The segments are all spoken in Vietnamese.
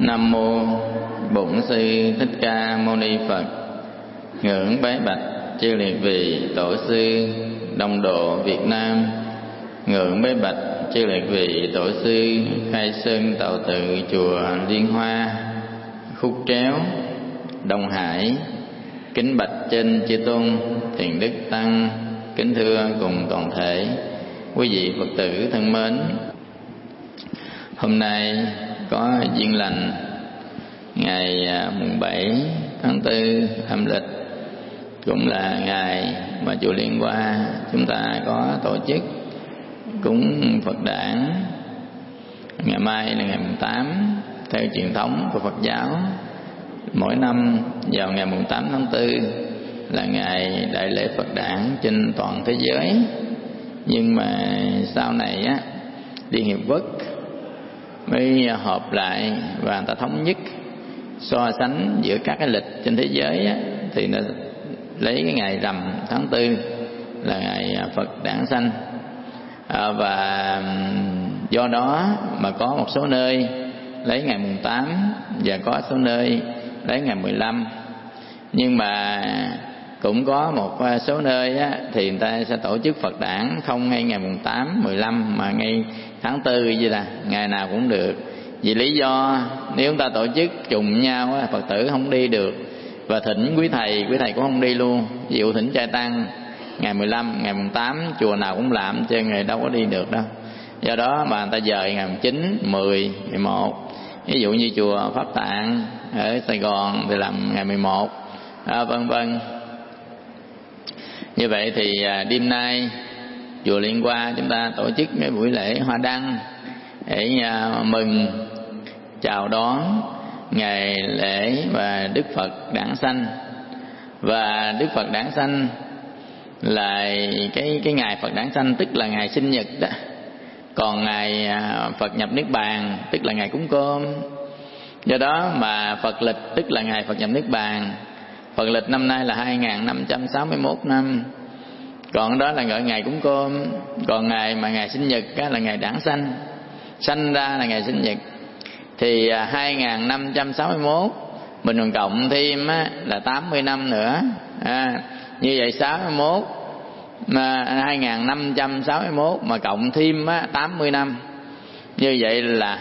Nam mô Bổn Sư Thích Ca Mâu Ni Phật. Ngưỡng bái bạch chư liệt vị tổ sư Đông Độ Việt Nam. Ngưỡng bái bạch chư liệt vị tổ sư khai sơn tạo tự chùa Liên Hoa, Khúc Tréo, Đông Hải. Kính bạch trên chư tôn thiền đức tăng. Kính thưa cùng toàn thể quý vị Phật tử thân mến. Hôm nay có duyên lành ngày mùng 7 tháng 4 âm lịch, cũng là ngày mà chùa Liên Hoa chúng ta có tổ chức cúng Phật đản. Ngày mai là ngày mùng 8 theo truyền thống của Phật giáo. Mỗi năm vào ngày mùng 8 tháng 4 là ngày đại lễ Phật đản trên toàn thế giới. Nhưng mà sau này á, Liên Hiệp Quốc mới họp lại và người ta thống nhất so sánh giữa các cái lịch trên thế giới á, thì nó lấy cái ngày rằm tháng 4 là ngày Phật đản sanh. Và do đó mà có một số nơi lấy ngày mùng 8 và có số nơi lấy ngày 15. Nhưng mà cũng có một số nơi á, thì người ta sẽ tổ chức Phật đản không ngay ngày mùng 8, 15 mà ngay tháng 4 vậy, là ngày nào cũng được. Vì lý do nếu chúng ta tổ chức trùng nhau á, Phật tử không đi được, và thỉnh quý thầy cũng không đi luôn. Ví dụ thỉnh trai tăng ngày 15, ngày mùng 8 chùa nào cũng làm, chứ ngày đâu có đi được đâu. Do đó mà người ta dời ngày mùng 9, 10, 11. Ví dụ như chùa Pháp Tạng ở Sài Gòn thì làm ngày 11, vân vân. Như vậy thì đêm nay chùa Liên Hoa chúng ta tổ chức cái buổi lễ hoa đăng để mừng chào đón ngày lễ và Đức Phật đản sanh. Và Đức Phật đản sanh là cái ngày Phật đản sanh, tức là ngày sinh nhật đó. Còn ngày Phật nhập Niết Bàn tức là ngày cúng cơm. Do đó mà Phật lịch tức là ngày Phật nhập Niết Bàn. Phật lịch năm nay là 2561 năm. Còn đó là gọi ngày cúng cơm. Còn ngày sinh nhật là ngày đản sanh. Sanh ra là ngày sinh nhật. Thì 2561 mình còn cộng thêm là 80 năm nữa. Như vậy 61 mà 2561 mà cộng thêm 80 năm, như vậy là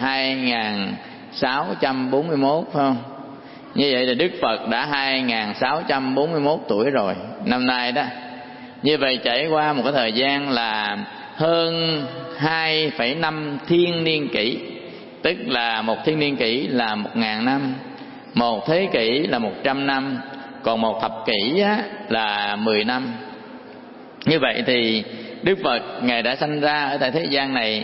2641, phải không? Như vậy là Đức Phật đã 2641 tuổi rồi năm nay đó. Như vậy trải qua một cái thời gian là hơn 2,5 thiên niên kỷ. Tức là một thiên niên kỷ là 1000 năm, một thế kỷ là 100 năm, còn một thập kỷ là 10 năm. Như vậy thì Đức Phật Ngài đã sanh ra ở tại thế gian này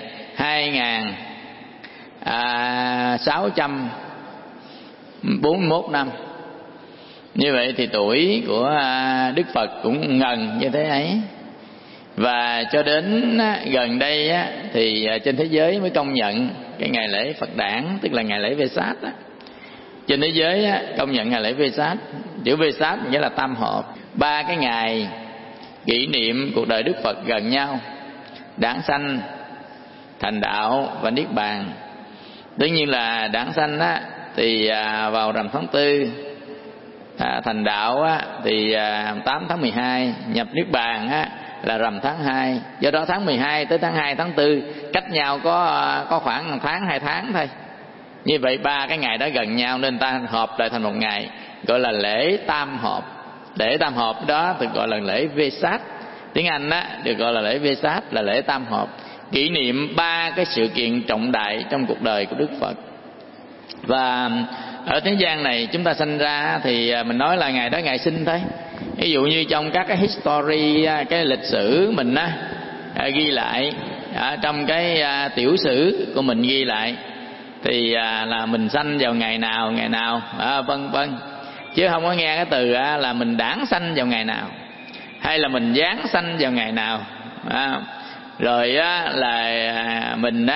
2641 năm. Như vậy thì tuổi của Đức Phật cũng gần như thế ấy. Và cho đến gần đây thì trên thế giới mới công nhận cái ngày lễ Phật đản, tức là ngày lễ Vesak. Trên thế giới công nhận ngày lễ Vesak. Chữ Vesak nghĩa là tam hợp, ba cái ngày kỷ niệm cuộc đời Đức Phật gần nhau: đản sanh, thành đạo và niết bàn. Tất nhiên là đản sanh thì vào rằm tháng 4, thành đạo thì 8 tháng 12, nhập niết bàn là rằm tháng 2. Do đó tháng 12 tới tháng 2, tháng 4 cách nhau có khoảng 1 tháng 2 tháng thôi. Như vậy ba cái ngày đó gần nhau nên ta hợp lại thành một ngày, gọi là lễ tam hợp. Lễ tam hợp đó được gọi là lễ Vesak. Tiếng Anh được gọi là lễ Vesak, là lễ tam hợp, kỷ niệm ba cái sự kiện trọng đại trong cuộc đời của Đức Phật. Và ở thế gian này chúng ta sinh ra thì mình nói là ngày đó ngày sinh thôi. Ví dụ như trong các cái history, cái lịch sử mình ghi lại, trong cái tiểu sử của mình ghi lại thì là mình sanh vào ngày nào vân vân. Chứ không có nghe cái từ là mình đản sanh vào ngày nào, hay là mình giáng sanh vào ngày nào. Rồi là mình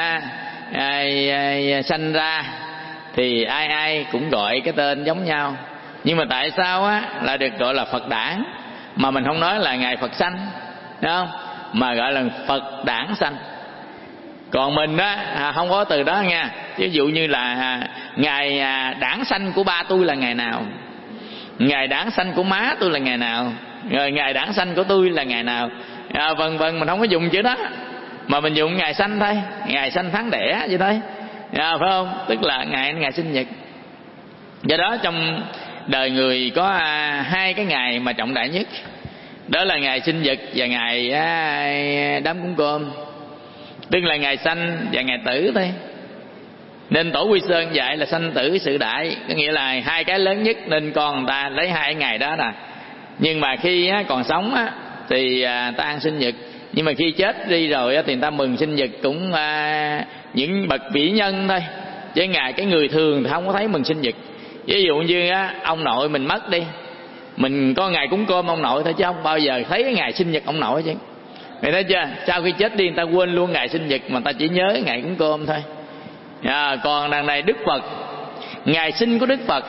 sanh ra thì ai cũng gọi cái tên giống nhau. Nhưng mà tại sao lại được gọi là Phật đản mà mình không nói là ngày Phật sanh, đúng không? Mà gọi là Phật đản sanh. Còn mình á không có từ đó nha. Ví dụ như là ngày đản sanh của ba tôi là ngày nào, ngày đản sanh của má tôi là ngày nào, rồi ngày đản sanh của tôi là ngày nào, vân vân. Mình không có dùng chữ đó, mà mình dùng ngày sanh thôi, ngày sanh tháng đẻ vậy thôi, phải không? Tức là ngày sinh nhật. Do đó trong đời người có hai cái ngày mà trọng đại nhất, đó là ngày sinh nhật và ngày đám cúng cơm, tức là ngày sanh và ngày tử thôi. Nên Tổ Quy Sơn dạy là sanh tử sự đại, có nghĩa là hai cái lớn nhất, nên con người ta lấy hai ngày đó nè. Nhưng mà khi còn sống thì ta ăn sinh nhật, nhưng mà khi chết đi rồi thì người ta mừng sinh nhật cũng những bậc vĩ nhân thôi, chứ cái người thường thì không có thấy mừng sinh nhật. Ví dụ như ông nội mình mất đi, mình có ngày cúng cơm ông nội thôi, chứ không bao giờ thấy cái ngày sinh nhật ông nội chứ. Mày thấy chưa? Sau khi chết đi người ta quên luôn ngày sinh nhật, mà người ta chỉ nhớ ngày cúng cơm thôi. Còn đằng này Đức Phật, ngày sinh của Đức Phật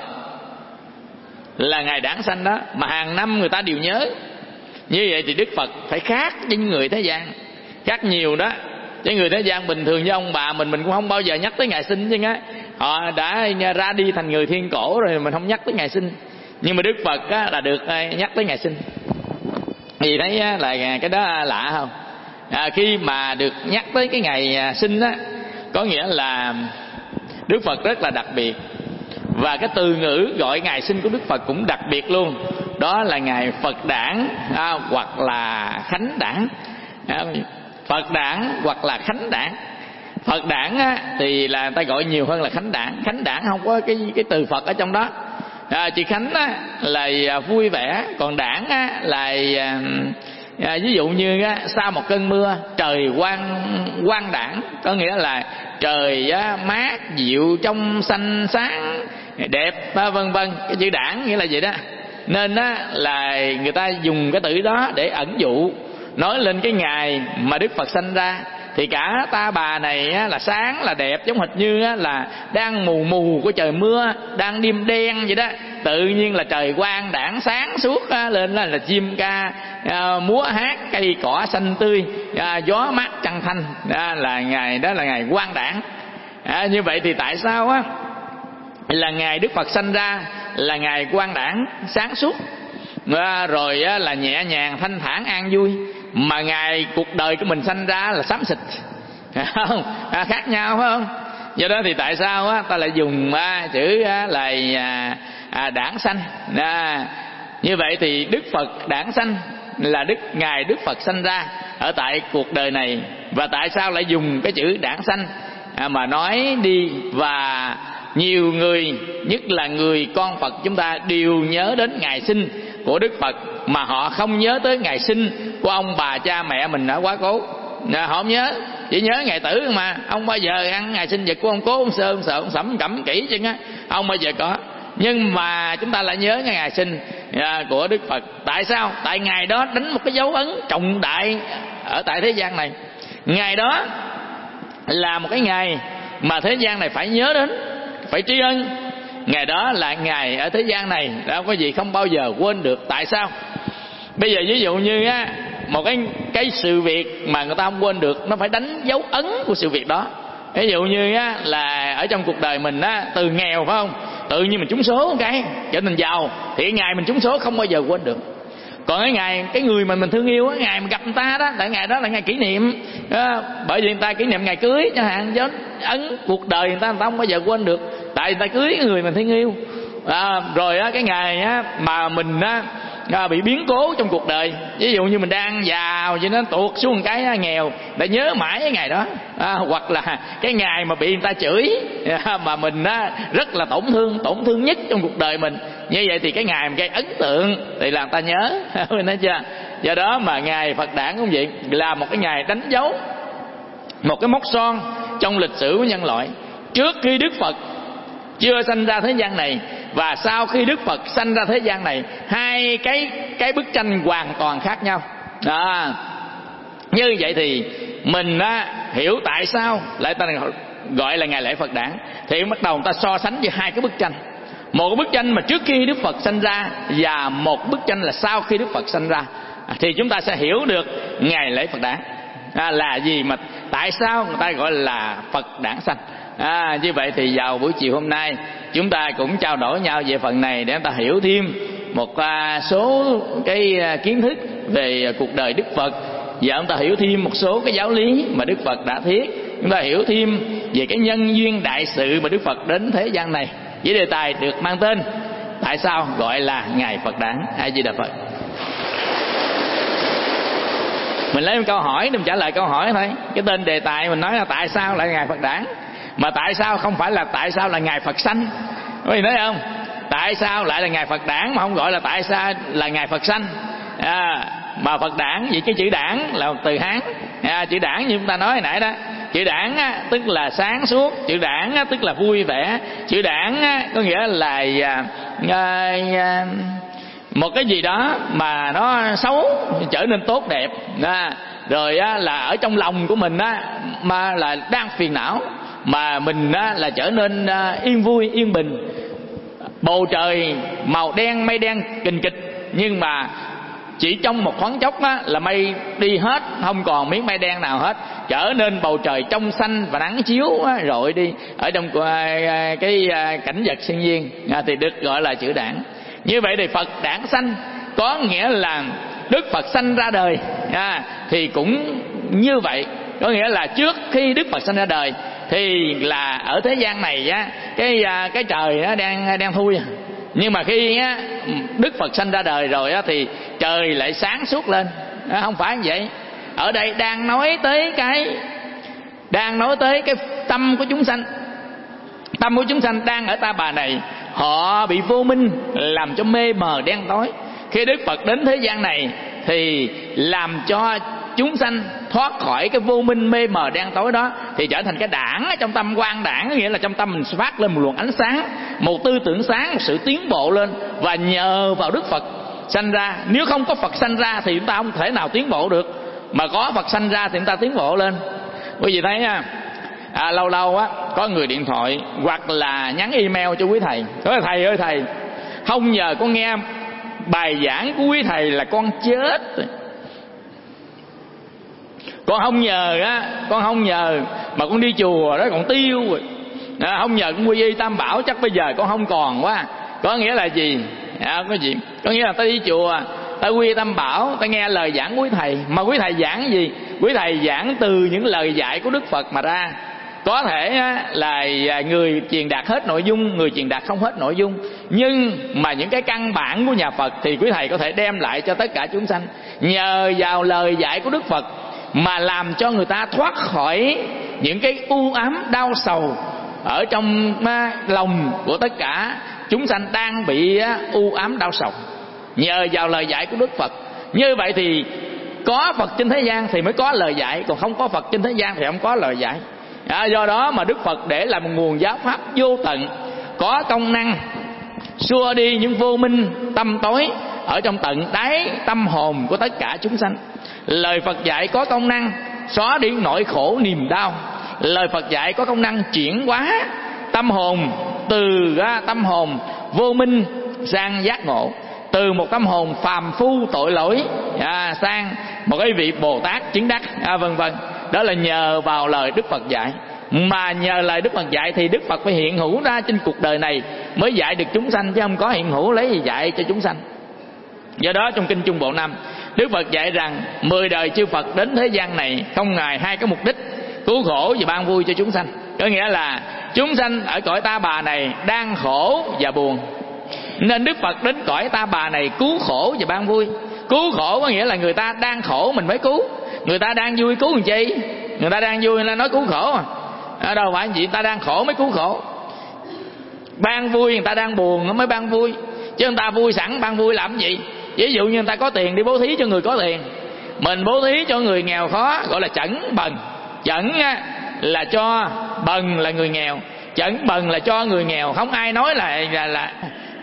là ngày đản sanh đó, mà hàng năm người ta đều nhớ. Như vậy thì Đức Phật phải khác với những người thế gian, khác nhiều đó. Chứ người thế gian bình thường với ông bà mình cũng không bao giờ nhắc tới ngày sinh chứ á. Họ đã ra đi thành người thiên cổ rồi, mình không nhắc tới ngày sinh. Nhưng mà Đức Phật là được nhắc tới ngày sinh. Thì thấy là cái đó lạ không? Khi mà được nhắc tới cái ngày sinh á, có nghĩa là Đức Phật rất là đặc biệt. Và cái từ ngữ gọi ngày sinh của Đức Phật cũng đặc biệt luôn, đó là ngày Phật đản hoặc là Khánh đản. Phật đản hoặc là Khánh đản. Phật đản thì là người ta gọi nhiều hơn là Khánh đản. Khánh đản không có cái từ Phật ở trong đó. Chữ Khánh là vui vẻ, còn đản là ví dụ như sau một cơn mưa trời quang đản, có nghĩa là trời mát dịu trong xanh sáng đẹp, vân vân. Cái chữ đản nghĩa là vậy đó. Nên là người ta dùng cái từ đó để ẩn dụ, nói lên cái ngày mà Đức Phật sanh ra. Thì cả ta bà này là sáng là đẹp, giống hệt như là đang mù mù của trời mưa, đang đêm đen vậy đó. Tự nhiên là trời quang đãng sáng suốt lên là chim ca múa hát, cây cỏ xanh tươi, gió mát trăng thanh. Là ngày đó là ngày quang đãng. Như vậy thì tại sao là ngày Đức Phật sanh ra là ngày quang đãng sáng suốt, rồi là nhẹ nhàng thanh thản an vui, mà ngày cuộc đời của mình sanh ra là xám xịt, không? Khác nhau phải không? Do đó thì tại sao ta lại dùng chữ là đản sanh? Như vậy thì Đức Phật đản sanh là ngày Đức Phật sanh ra ở tại cuộc đời này. Và tại sao lại dùng cái chữ đản sanh mà nói đi? Và nhiều người, nhất là người con Phật chúng ta, đều nhớ đến ngày sinh của Đức Phật, mà họ không nhớ tới ngày sinh của ông bà cha mẹ mình ở quá cố. Họ không nhớ, chỉ nhớ ngày tử mà. Ông bao giờ ăn ngày sinh nhật của ông cố, ông Sơ, ông Sợ, ông Sẩm, Cẩm Kỹ chứ á, ông bao giờ có. Nhưng mà chúng ta lại nhớ ngày sinh của Đức Phật. Tại sao? Tại ngày đó đánh một cái dấu ấn trọng đại ở tại thế gian này. Ngày đó là một cái ngày mà thế gian này phải nhớ đến, phải tri ân. Ngày đó là ngày ở thế gian này đâu có gì không bao giờ quên được. Tại sao? Bây giờ ví dụ như một cái sự việc mà người ta không quên được, nó phải đánh dấu ấn của sự việc đó. Ví dụ như là ở trong cuộc đời mình từ nghèo phải không, tự nhiên mình trúng số cái trở thành giàu, thì cái ngày mình trúng số không bao giờ quên được. Còn cái ngày cái người mà mình thương yêu, cái ngày mà gặp người ta đó, tại ngày đó là ngày kỷ niệm, bởi vì người ta kỷ niệm ngày cưới chẳng hạn, dấu ấn cuộc đời người ta không bao giờ quên được, tại người ta cưới cái người mình thương yêu. Rồi cái ngày mà mình bị biến cố trong cuộc đời, ví dụ như mình đang giàu cho nó tuột xuống một cái nghèo, để nhớ mãi cái ngày đó. Hoặc là cái ngày mà bị người ta chửi mà mình rất là tổn thương nhất trong cuộc đời mình, như vậy thì cái ngày mà gây ấn tượng thì làm ta nhớ. Nói chưa? Do đó mà ngày Phật đản cũng vậy, là một cái ngày đánh dấu, một cái mốc son trong lịch sử của nhân loại. Trước khi Đức Phật chưa sanh ra thế gian này và sau khi Đức Phật sanh ra thế gian này, hai cái bức tranh hoàn toàn khác nhau. Như vậy thì mình hiểu tại sao lại ta gọi là ngày lễ Phật đản, thì bắt đầu ta so sánh với hai cái bức tranh. Một cái bức tranh mà trước khi Đức Phật sanh ra và một bức tranh là sau khi Đức Phật sanh ra, thì chúng ta sẽ hiểu được ngày lễ Phật đản là gì. Mà tại sao người ta gọi là Phật đản sanh. Như vậy thì vào buổi chiều hôm nay chúng ta cũng trao đổi nhau về phần này để chúng ta hiểu thêm một số cái kiến thức về cuộc đời Đức Phật, và chúng ta hiểu thêm một số cái giáo lý mà Đức Phật đã thiết. Chúng ta hiểu thêm về cái nhân duyên đại sự mà Đức Phật đến thế gian này, với đề tài được mang tên tại sao gọi là Ngài Phật Đản. A Di Đà Phật. Mình lấy một câu hỏi để mình trả lời câu hỏi thôi. Cái tên đề tài mình nói là tại sao lại Ngài Phật Đản, mà tại sao không phải là tại sao là Ngài Phật sanh. Quý vị thấy không? Tại sao lại là Ngài Phật Đản mà không gọi là tại sao là Ngài Phật sanh? Mà Phật Đản, vì cái chữ đản là một từ Hán. Chữ đản như chúng ta nói hồi nãy đó, chữ đản tức là sáng suốt, chữ đản tức là vui vẻ, chữ đản có nghĩa là một cái gì đó mà nó xấu trở nên tốt đẹp. Rồi là ở trong lòng của mình mà là đang phiền não, mà mình là trở nên yên vui yên bình. Bầu trời màu đen, mây đen kình kịch, nhưng mà chỉ trong một thoáng chốc là mây đi hết, không còn miếng mây đen nào hết, trở nên bầu trời trong xanh và nắng chiếu rọi đi ở trong cái cảnh vật thiên nhiên, thì được gọi là chữ đản. Như vậy thì Phật đản sanh có nghĩa là Đức Phật sanh ra đời, thì cũng như vậy, có nghĩa là trước khi Đức Phật sanh ra đời thì là ở thế gian này cái trời nó đang thui, nhưng mà khi Đức Phật sanh ra đời rồi thì trời lại sáng suốt lên. Không phải như vậy. Ở đây đang nói tới cái tâm của chúng sanh. Tâm của chúng sanh đang ở ta bà này, họ bị vô minh làm cho mê mờ đen tối. Khi Đức Phật đến thế gian này thì làm cho chúng sanh thoát khỏi cái vô minh mê mờ đen tối đó, thì trở thành cái đản ở trong tâm, quang đản, nghĩa là trong tâm mình phát lên một luồng ánh sáng, một tư tưởng sáng, một sự tiến bộ lên. Và nhờ vào Đức Phật sanh ra, nếu không có Phật sanh ra thì chúng ta không thể nào tiến bộ được, mà có Phật sanh ra thì chúng ta tiến bộ lên. Quý vị thấy nha, lâu lâu có người điện thoại hoặc là nhắn email cho quý thầy, nói thầy ơi thầy, không nhờ con nghe bài giảng của quý thầy là con chết rồi. Con không nhờ mà con đi chùa đó còn tiêu rồi. Không nhờ con quy y Tam Bảo chắc bây giờ con không còn quá. Có nghĩa là gì? Có nghĩa là ta đi chùa, ta quy y Tam Bảo, ta nghe lời giảng của quý thầy. Mà quý thầy giảng gì? Quý thầy giảng từ những lời dạy của Đức Phật mà ra. Có thể là người truyền đạt hết nội dung, người truyền đạt không hết nội dung, nhưng mà những cái căn bản của nhà Phật thì quý thầy có thể đem lại cho tất cả chúng sanh. Nhờ vào lời dạy của Đức Phật mà làm cho người ta thoát khỏi những cái u ám đau sầu ở trong lòng của tất cả chúng sanh đang bị u ám đau sầu. Nhờ vào lời dạy của Đức Phật. Như vậy thì có Phật trên thế gian thì mới có lời dạy, còn không có Phật trên thế gian thì không có lời dạy. Do đó mà Đức Phật để lại một nguồn giáo pháp vô tận, có công năng xua đi những vô minh tâm tối ở trong tận đáy tâm hồn của tất cả chúng sanh. Lời Phật dạy có công năng xóa đi nỗi khổ niềm đau. Lời Phật dạy có công năng chuyển hóa tâm hồn từ tâm hồn vô minh sang giác ngộ, từ một tâm hồn phàm phu tội lỗi sang một cái vị Bồ Tát chứng đắc, vân vân. Đó là nhờ vào lời Đức Phật dạy. Mà nhờ lời Đức Phật dạy thì Đức Phật phải hiện hữu ra trên cuộc đời này mới dạy được chúng sanh, chứ không có hiện hữu lấy gì dạy cho chúng sanh. Do đó trong Kinh Trung Bộ 5, Đức Phật dạy rằng 10 đời chư Phật đến thế gian này không ngài hai cái mục đích: cứu khổ và ban vui cho chúng sanh. Có nghĩa là chúng sanh ở cõi ta bà này đang khổ và buồn, nên Đức Phật đến cõi ta bà này cứu khổ và ban vui. Cứu khổ có nghĩa là người ta đang khổ mình mới cứu, người ta đang vui cứu làm chi? Người ta đang vui nên nói cứu khổ đâu phải gì, người ta đang khổ mới cứu khổ. Ban vui người ta đang buồn nó mới ban vui, chứ người ta vui sẵn ban vui làm gì? Ví dụ như người ta có tiền đi bố thí cho người có tiền, mình bố thí cho người nghèo khó gọi là chẩn bần. Chẩn là cho, bần là người nghèo. Chẩn bần là cho người nghèo, không ai nói là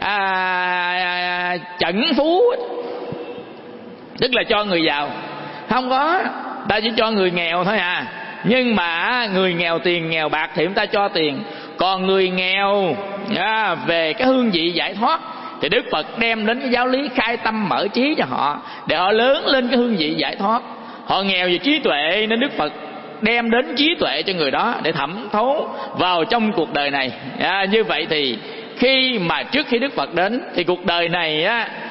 chẩn phú, tức là cho người giàu. Không có, ta chỉ cho người nghèo thôi à. Nhưng mà người nghèo tiền nghèo bạc thì chúng ta cho tiền. Còn người nghèo về cái hương vị giải thoát thì Đức Phật đem đến cái giáo lý khai tâm mở trí cho họ, để họ lớn lên cái hương vị giải thoát. Họ nghèo về trí tuệ nên Đức Phật đem đến trí tuệ cho người đó để thẩm thấu vào trong cuộc đời này. Như vậy thì khi mà trước khi Đức Phật đến thì cuộc đời này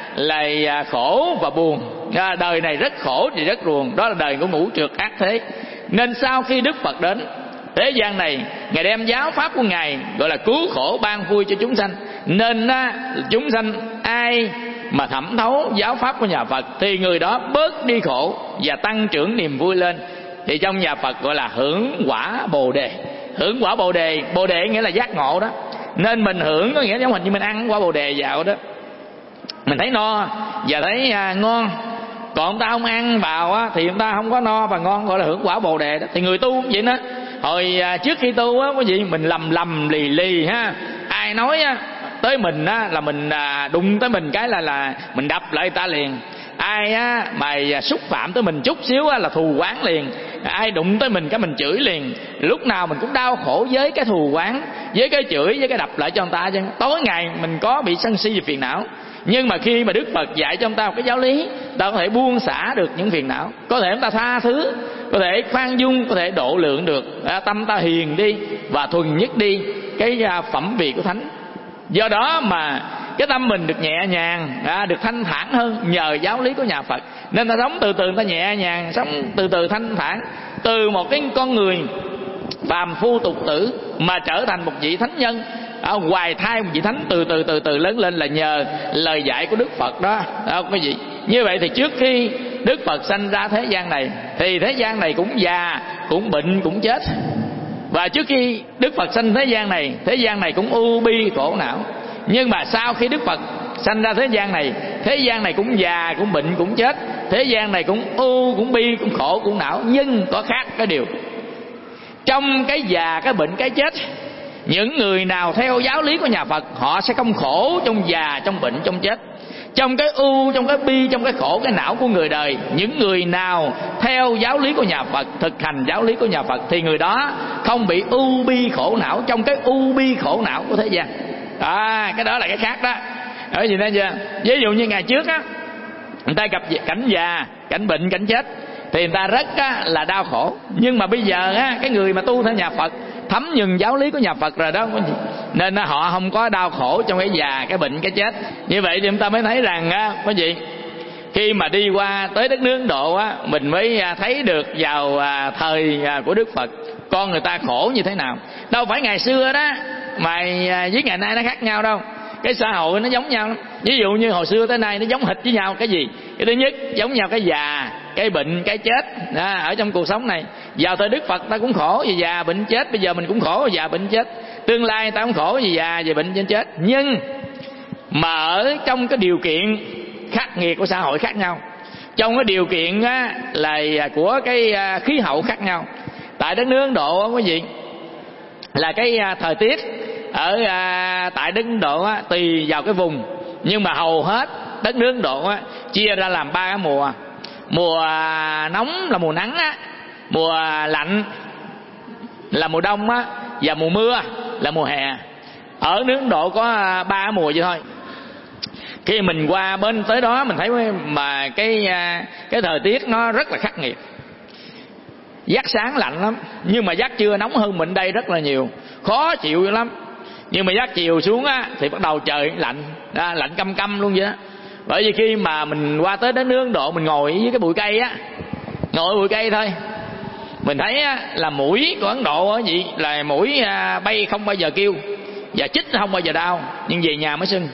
là khổ và buồn, đời này rất khổ thì rất buồn, đó là đời của ngũ trược ác thế. Nên sau khi Đức Phật đến thế gian này, Ngài đem giáo pháp của Ngài gọi là cứu khổ ban vui cho chúng sanh. Nên chúng sanh ai mà thẩm thấu giáo pháp của nhà Phật thì người đó bớt đi khổ và tăng trưởng niềm vui lên. Thì trong nhà Phật gọi là hưởng quả Bồ Đề. Hưởng quả Bồ Đề, Bồ Đề nghĩa là giác ngộ đó. Nên mình hưởng có nghĩa giống hình như mình ăn quả Bồ Đề vào đó, mình thấy no và thấy ngon. Còn ta không ăn vào thì chúng ta không có no và ngon, gọi là hưởng quả Bồ Đề đó. Thì người tu cũng vậy đó. Hồi trước khi tu quý vị, mình lầm lì lì ha. Ai nói tới mình là mình đụng tới mình cái là mình đập lại ta liền. Ai mà xúc phạm tới mình chút xíu là thù oán liền. Ai đụng tới mình cái mình chửi liền. Lúc nào mình cũng đau khổ với cái thù oán, với cái chửi, với cái đập lại cho người ta chứ. Tối ngày mình có bị sân si và phiền não. Nhưng mà khi mà Đức Phật dạy cho chúng ta một cái giáo lý, ta có thể buông xả được những phiền não, có thể chúng ta tha thứ, có thể khoan dung, có thể độ lượng được, tâm ta hiền đi và thuần nhất đi cái phẩm vị của thánh. Do đó mà cái tâm mình được nhẹ nhàng, được thanh thản hơn nhờ giáo lý của nhà Phật. Nên ta sống từ từ, ta nhẹ nhàng, sống từ từ thanh thản. Từ một cái con người phàm phu tục tử mà trở thành một vị thánh nhân, hoài thai một vị thánh, từ từ lớn lên là nhờ lời dạy của Đức Phật đó, quý vị. Như vậy thì trước khi Đức Phật sanh ra thế gian này thì thế gian này cũng già, cũng bệnh, cũng chết. Và trước khi Đức Phật sanh thế gian này, thế gian này cũng ưu bi khổ não. Nhưng mà sau khi Đức Phật sanh ra thế gian này cũng già, cũng bệnh, cũng chết. Thế gian này cũng ưu, cũng bi, cũng khổ, cũng não. Nhưng có khác cái điều, trong cái già, cái bệnh, cái chết, những người nào theo giáo lý của nhà Phật họ sẽ không khổ trong già, trong bệnh, trong chết. Trong cái ưu, trong cái bi, trong cái khổ, cái não của người đời, những người nào theo giáo lý của nhà Phật, thực hành giáo lý của nhà Phật thì người đó không bị ưu bi khổ não trong cái ưu bi khổ não của thế gian. Cái đó là cái khác đó. Ở gì đây chưa? Ví dụ như ngày trước người ta gặp cảnh già, cảnh bệnh, cảnh chết thì người ta rất là đau khổ. Nhưng mà bây giờ cái người mà tu theo nhà Phật, thấm nhuần giáo lý của nhà Phật rồi đó, nên họ không có đau khổ trong cái già, cái bệnh, cái chết. Như vậy thì chúng ta mới thấy rằng quý vị, khi mà đi qua tới đất nước Ấn Độ mình mới thấy được vào thời của Đức Phật con người ta khổ như thế nào. Đâu phải ngày xưa đó mà với ngày nay nó khác nhau đâu. Cái xã hội nó giống nhau lắm. Ví dụ như hồi xưa tới nay nó giống hệt với nhau cái gì? Cái thứ nhất giống nhau cái già, cái bệnh, cái chết ở trong cuộc sống này. Vào thời Đức Phật ta cũng khổ vì già, bệnh, chết. Bây giờ mình cũng khổ vì già, bệnh, chết. Tương lai ta cũng khổ vì già, vì bệnh, chết. Nhưng mà ở trong cái điều kiện khắc nghiệt của xã hội khác nhau, trong cái điều kiện là của cái khí hậu khác nhau. Tại đất nước Ấn Độ quý vị, là cái thời tiết ở tại đất Ấn Độ tùy vào cái vùng, nhưng mà hầu hết đất nước Ấn Độ chia ra làm 3 cái mùa. Mùa nóng là mùa nắng mùa lạnh là mùa đông và mùa mưa là mùa hè. Ở nước Ấn Độ có 3 mùa vậy thôi. Khi mình qua bên tới đó mình thấy mà cái thời tiết nó rất là khắc nghiệt. Giấc sáng lạnh lắm, nhưng mà giấc trưa nóng hơn mình đây rất là nhiều, khó chịu lắm. Nhưng mà giấc chiều xuống thì bắt đầu trời lạnh, lạnh căm căm luôn vậy đó. Bởi vì khi mà mình qua tới đất nước Ấn Độ, mình ngồi với cái bụi cây ngồi bụi cây thôi, mình thấy là mũi của Ấn Độ vậy là mũi bay không bao giờ kêu và chích không bao giờ đau, nhưng về nhà mới sưng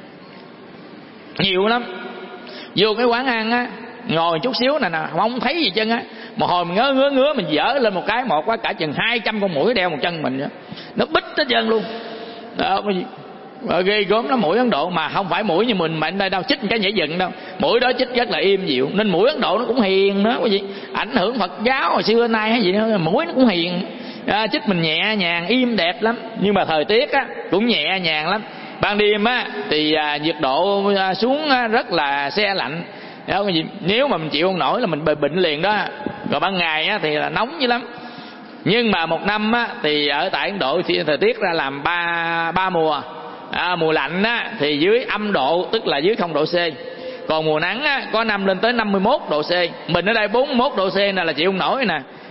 nhiều lắm. Vô cái quán ăn ngồi chút xíu nè không thấy gì chân một hồi mình ngứa mình dở lên một cái, một quá cả chừng 200 con muỗi đeo một chân mình, nó bít hết trơn luôn đó. Ghê gớm lắm. Muỗi Ấn Độ mà không phải muỗi như mình mà ở đây đâu chích cái nhảy dựng đâu, muỗi đó chích rất là im dịu. Nên muỗi Ấn Độ nó cũng hiền đó quý vị, ảnh hưởng Phật giáo hồi xưa nay hay gì đó, muỗi nó cũng hiền, chích mình nhẹ nhàng im đẹp lắm. Nhưng mà thời tiết cũng nhẹ nhàng lắm. Ban đêm thì nhiệt độ xuống rất là se lạnh đó, nếu mà mình chịu không nổi là mình bệnh liền đó. Rồi ban ngày thì là nóng dữ lắm. Nhưng mà một năm thì ở tại Ấn Độ thì thời tiết ra làm ba mùa. Mùa lạnh thì dưới âm độ, tức là dưới 0 độ C. Còn mùa nắng có năm lên tới 51 độ C. Mình ở đây 41 độ C này là chịu không nổi nè.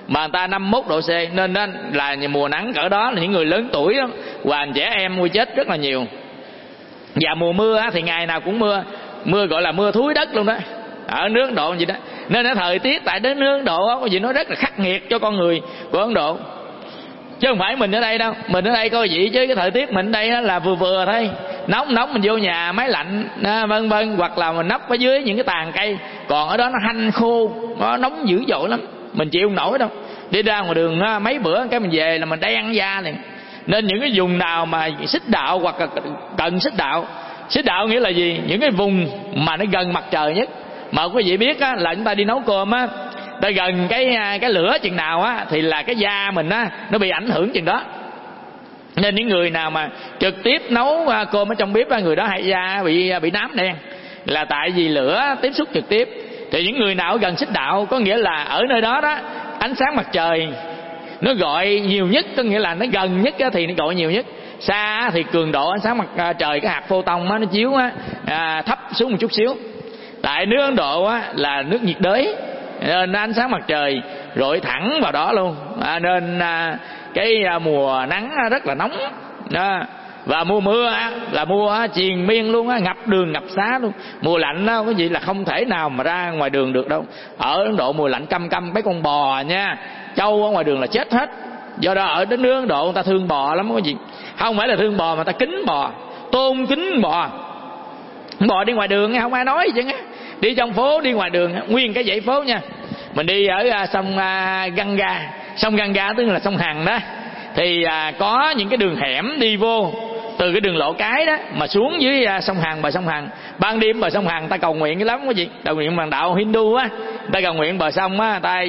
mà người ta 51 độ C, nên đó là mùa nắng cỡ đó là những người lớn tuổi đó, và trẻ em nguy chết rất là nhiều. Và mùa mưa thì ngày nào cũng mưa, mưa gọi là mưa thúi đất luôn đó, ở nước Ấn Độ gì đó. Nên cái thời tiết tại đất nước Ấn Độ có gì nó rất là khắc nghiệt cho con người của Ấn Độ, chứ không phải mình ở đây đâu. Mình ở đây coi vậy chứ cái thời tiết mình ở đây là vừa vừa thôi, nóng mình vô nhà máy lạnh vân vân, hoặc là mình nấp ở dưới những cái tàn cây. Còn ở đó nó hanh khô, nó nóng dữ dội lắm, mình chịu không nổi đâu. Đi ra ngoài đường mấy bữa cái mình về là mình đen da liền. Nên những cái vùng nào mà xích đạo hoặc là cận xích đạo nghĩa là gì? Những cái vùng mà nó gần mặt trời nhất. Mà quý vị biết á, là chúng ta đi nấu cơm á, ta gần cái lửa chừng nào á thì là cái da mình á nó bị ảnh hưởng chừng đó. Nên những người nào mà trực tiếp nấu cơm ở trong bếp á, người đó hay da bị nám đen, là tại vì lửa tiếp xúc trực tiếp. Thì những người nào gần xích đạo có nghĩa là ở nơi đó đó ánh sáng mặt trời nó gọi nhiều nhất, có nghĩa là nó gần nhất thì nó gọi nhiều nhất. Xa thì cường độ ánh sáng mặt trời, cái hạt photon nó chiếu thấp xuống một chút xíu. Tại nước Ấn Độ là nước nhiệt đới, nên ánh sáng mặt trời rọi thẳng vào đó luôn, nên cái mùa nắng rất là nóng đó. Và mùa mưa là mùa triền miên luôn, ngập đường ngập xá luôn. Mùa lạnh cái gì là không thể nào mà ra ngoài đường được đâu. Ở Ấn Độ mùa lạnh căm mấy con bò nha, trâu ở ngoài đường là chết hết. Do đó ở đến nước Ấn Độ người ta thương bò lắm, cái gì không phải là thương bò mà ta kính bò, tôn kính bò. Bò đi ngoài đường không ai nói gì chứ, đi trong phố đi ngoài đường nguyên cái dãy phố nha. Mình đi ở sông Ganga tức là sông Hằng đó, thì có những cái đường hẻm đi vô từ cái đường lộ cái đó mà xuống dưới sông Hằng, bờ sông Hằng. Ban đêm bờ sông Hằng ta cầu nguyện cái lắm cái gì, cầu nguyện bằng đạo Hindu á, ta cầu nguyện bờ sông á, ta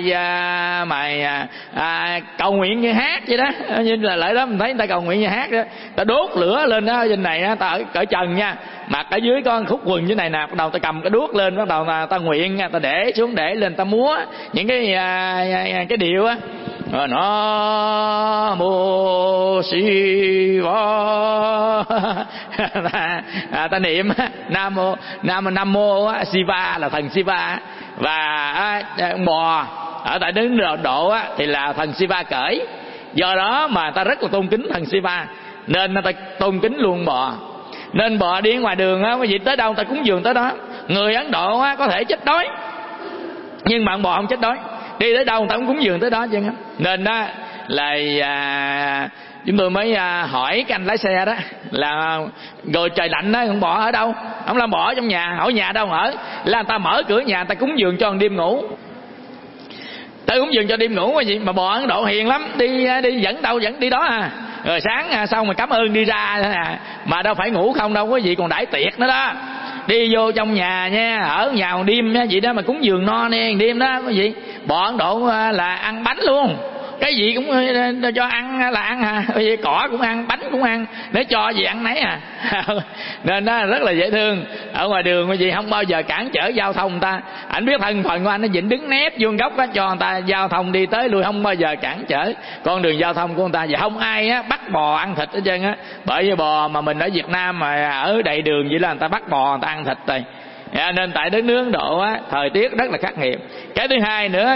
cầu nguyện như hát vậy đó, như là lại đó mình thấy người ta cầu nguyện như hát đó, ta đốt lửa lên đó trên này á, ta ở cởi trần nha, mặc ở dưới có khúc quần dưới này nè, bắt đầu ta cầm cái đuốc lên, bắt đầu ta nguyện, ta để xuống để lên, ta múa những cái điệu á. Nó mô si va ta niệm nam mô Siva là thần Siva. Và bò ở tại nước Ấn Độ thì là thần Siva cởi, do đó mà ta rất là tôn kính thần Siva, nên ta tôn kính luôn bò. Nên bò đi ngoài đường quý vị tới đâu ta cúng dường tới đó. Người Ấn Độ có thể chết đói, nhưng mà bò không chết đói, đi tới đâu người ta cũng cúng dường tới đó chứ. Nên đó là chúng tôi mới hỏi cái anh lái xe đó là rồi trời lạnh đó, con bò ở đâu? Ông làm bò ở trong nhà. Hỏi nhà đâu ở? Là người ta mở cửa nhà, người ta cúng dường cho một đêm ngủ. Tới cúng dường cho đêm ngủ cái gì mà bò Ấn Độ hiền lắm, đi dẫn đâu dẫn đi đó rồi sáng xong mà cảm ơn đi ra thôi mà đâu phải ngủ không đâu quý vị, còn đãi tiệc nữa đó. Đi vô trong nhà nha, ở nhà một đêm vậy đó mà cúng dường no nè đêm đó quý vị. Bò Ấn Độ là ăn bánh luôn, cái gì cũng cho ăn là ăn cỏ cũng ăn, bánh cũng ăn, để cho gì ăn nấy nên đó rất là dễ thương. Ở ngoài đường quý vị không bao giờ cản trở giao thông người ta, ảnh biết thân phận của anh, nó dịnh đứng nép vuông góc cho người ta giao thông đi tới lui, không bao giờ cản trở con đường giao thông của người ta. Và không ai bắt bò ăn thịt hết trơn á, bởi vì bò mà mình ở Việt Nam mà ở đầy đường vậy là người ta bắt bò người ta ăn thịt rồi. Nên tại đất nước Ấn Độ thời tiết rất là khắc nghiệt. Cái thứ hai nữa,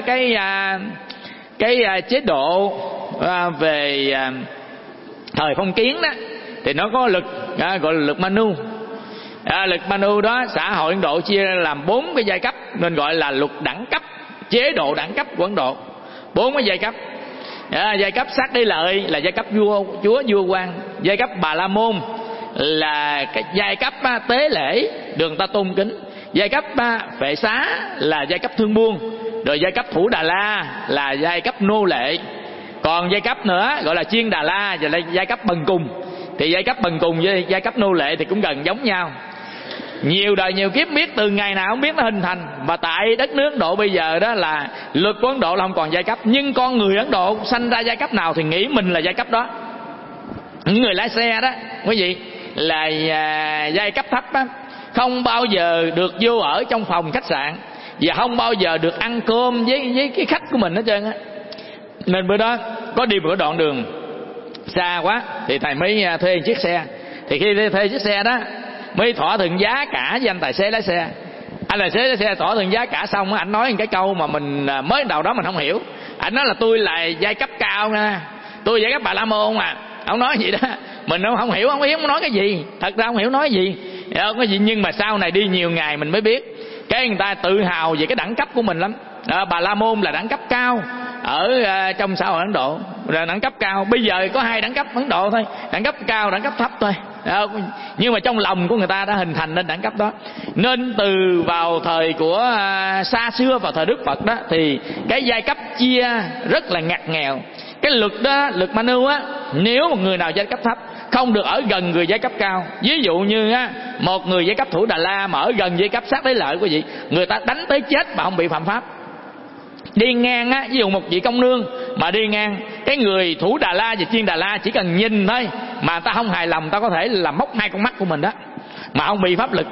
cái chế độ về thời phong kiến đó thì nó có lực gọi là lực Manu. Lực Manu đó xã hội Ấn Độ chia ra làm 4 cái giai cấp, nên gọi là luật đẳng cấp, chế độ đẳng cấp của Ấn Độ. 4 cái giai cấp. Giai cấp sát đế lợi là giai cấp vua quan. Giai cấp Bà La Môn là cái giai cấp tế lễ được người ta tôn kính. Giai cấp Phệ Xá là giai cấp thương buôn. Rồi giai cấp Thủ Đà La là giai cấp nô lệ. Còn giai cấp nữa gọi là Chiên Đà La và là giai cấp bần cùng. Thì giai cấp bần cùng với giai cấp nô lệ thì cũng gần giống nhau. Nhiều đời nhiều kiếp biết từ ngày nào không biết nó hình thành. Và tại đất nước Ấn Độ bây giờ đó là luật của Ấn Độ là không còn giai cấp. Nhưng con người Ấn Độ sanh ra giai cấp nào thì nghĩ mình là giai cấp đó. Những người lái xe đó quý vị là giai cấp thấp đó, không bao giờ được vô ở trong phòng khách sạn và không bao giờ được ăn cơm với cái khách của mình hết trơn á. Nên bữa đó có đi một cái đoạn đường xa quá thì thầy mới thuê chiếc xe. Thì khi thuê chiếc xe đó mới thỏa thuận giá cả với anh tài xế lái xe. Anh tài xế lái xe thỏa thuận giá cả xong anh nói một cái câu mà mình mới đầu đó mình không hiểu. Ảnh nói là tôi là giai cấp cao nha, tôi giai cấp Bà La Môn à. Ông nói gì đó, mình không hiểu, không biết ông nói cái gì. Thật ra không hiểu nói gì, không có gì. Nhưng mà sau này đi nhiều ngày mình mới biết, cái người ta tự hào về cái đẳng cấp của mình lắm. Bà La Môn là đẳng cấp cao ở trong xã hội Ấn Độ, là đẳng cấp cao. Bây giờ có 2 đẳng cấp Ấn Độ thôi, đẳng cấp cao, đẳng cấp thấp thôi. Nhưng mà trong lòng của người ta đã hình thành nên đẳng cấp đó. Nên từ vào thời của xa xưa, vào thời Đức Phật đó, thì cái giai cấp chia rất là ngặt nghèo. Cái luật đó, luật Manu á, nếu một người nào giai cấp thấp không được ở gần người giai cấp cao. Ví dụ như á, một người giai cấp Thủ Đà La mà ở gần giai cấp Sát Đế Lợi quý vị, người ta đánh tới chết mà không bị phạm pháp. Đi ngang á, ví dụ một vị công nương mà đi ngang, cái người Thủ Đà La và Chiên Đà La chỉ cần nhìn thôi mà ta không hài lòng, ta có thể làm móc 2 con mắt của mình đó, mà không bị pháp lực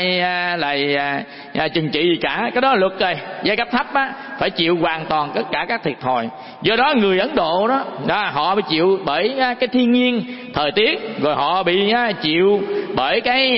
trừng trị gì cả. Cái đó là luật rồi. Giai cấp thấp á phải chịu hoàn toàn tất cả các thiệt thòi. Do đó người Ấn Độ đó họ bị chịu bởi cái thiên nhiên, thời tiết, rồi họ bị chịu bởi cái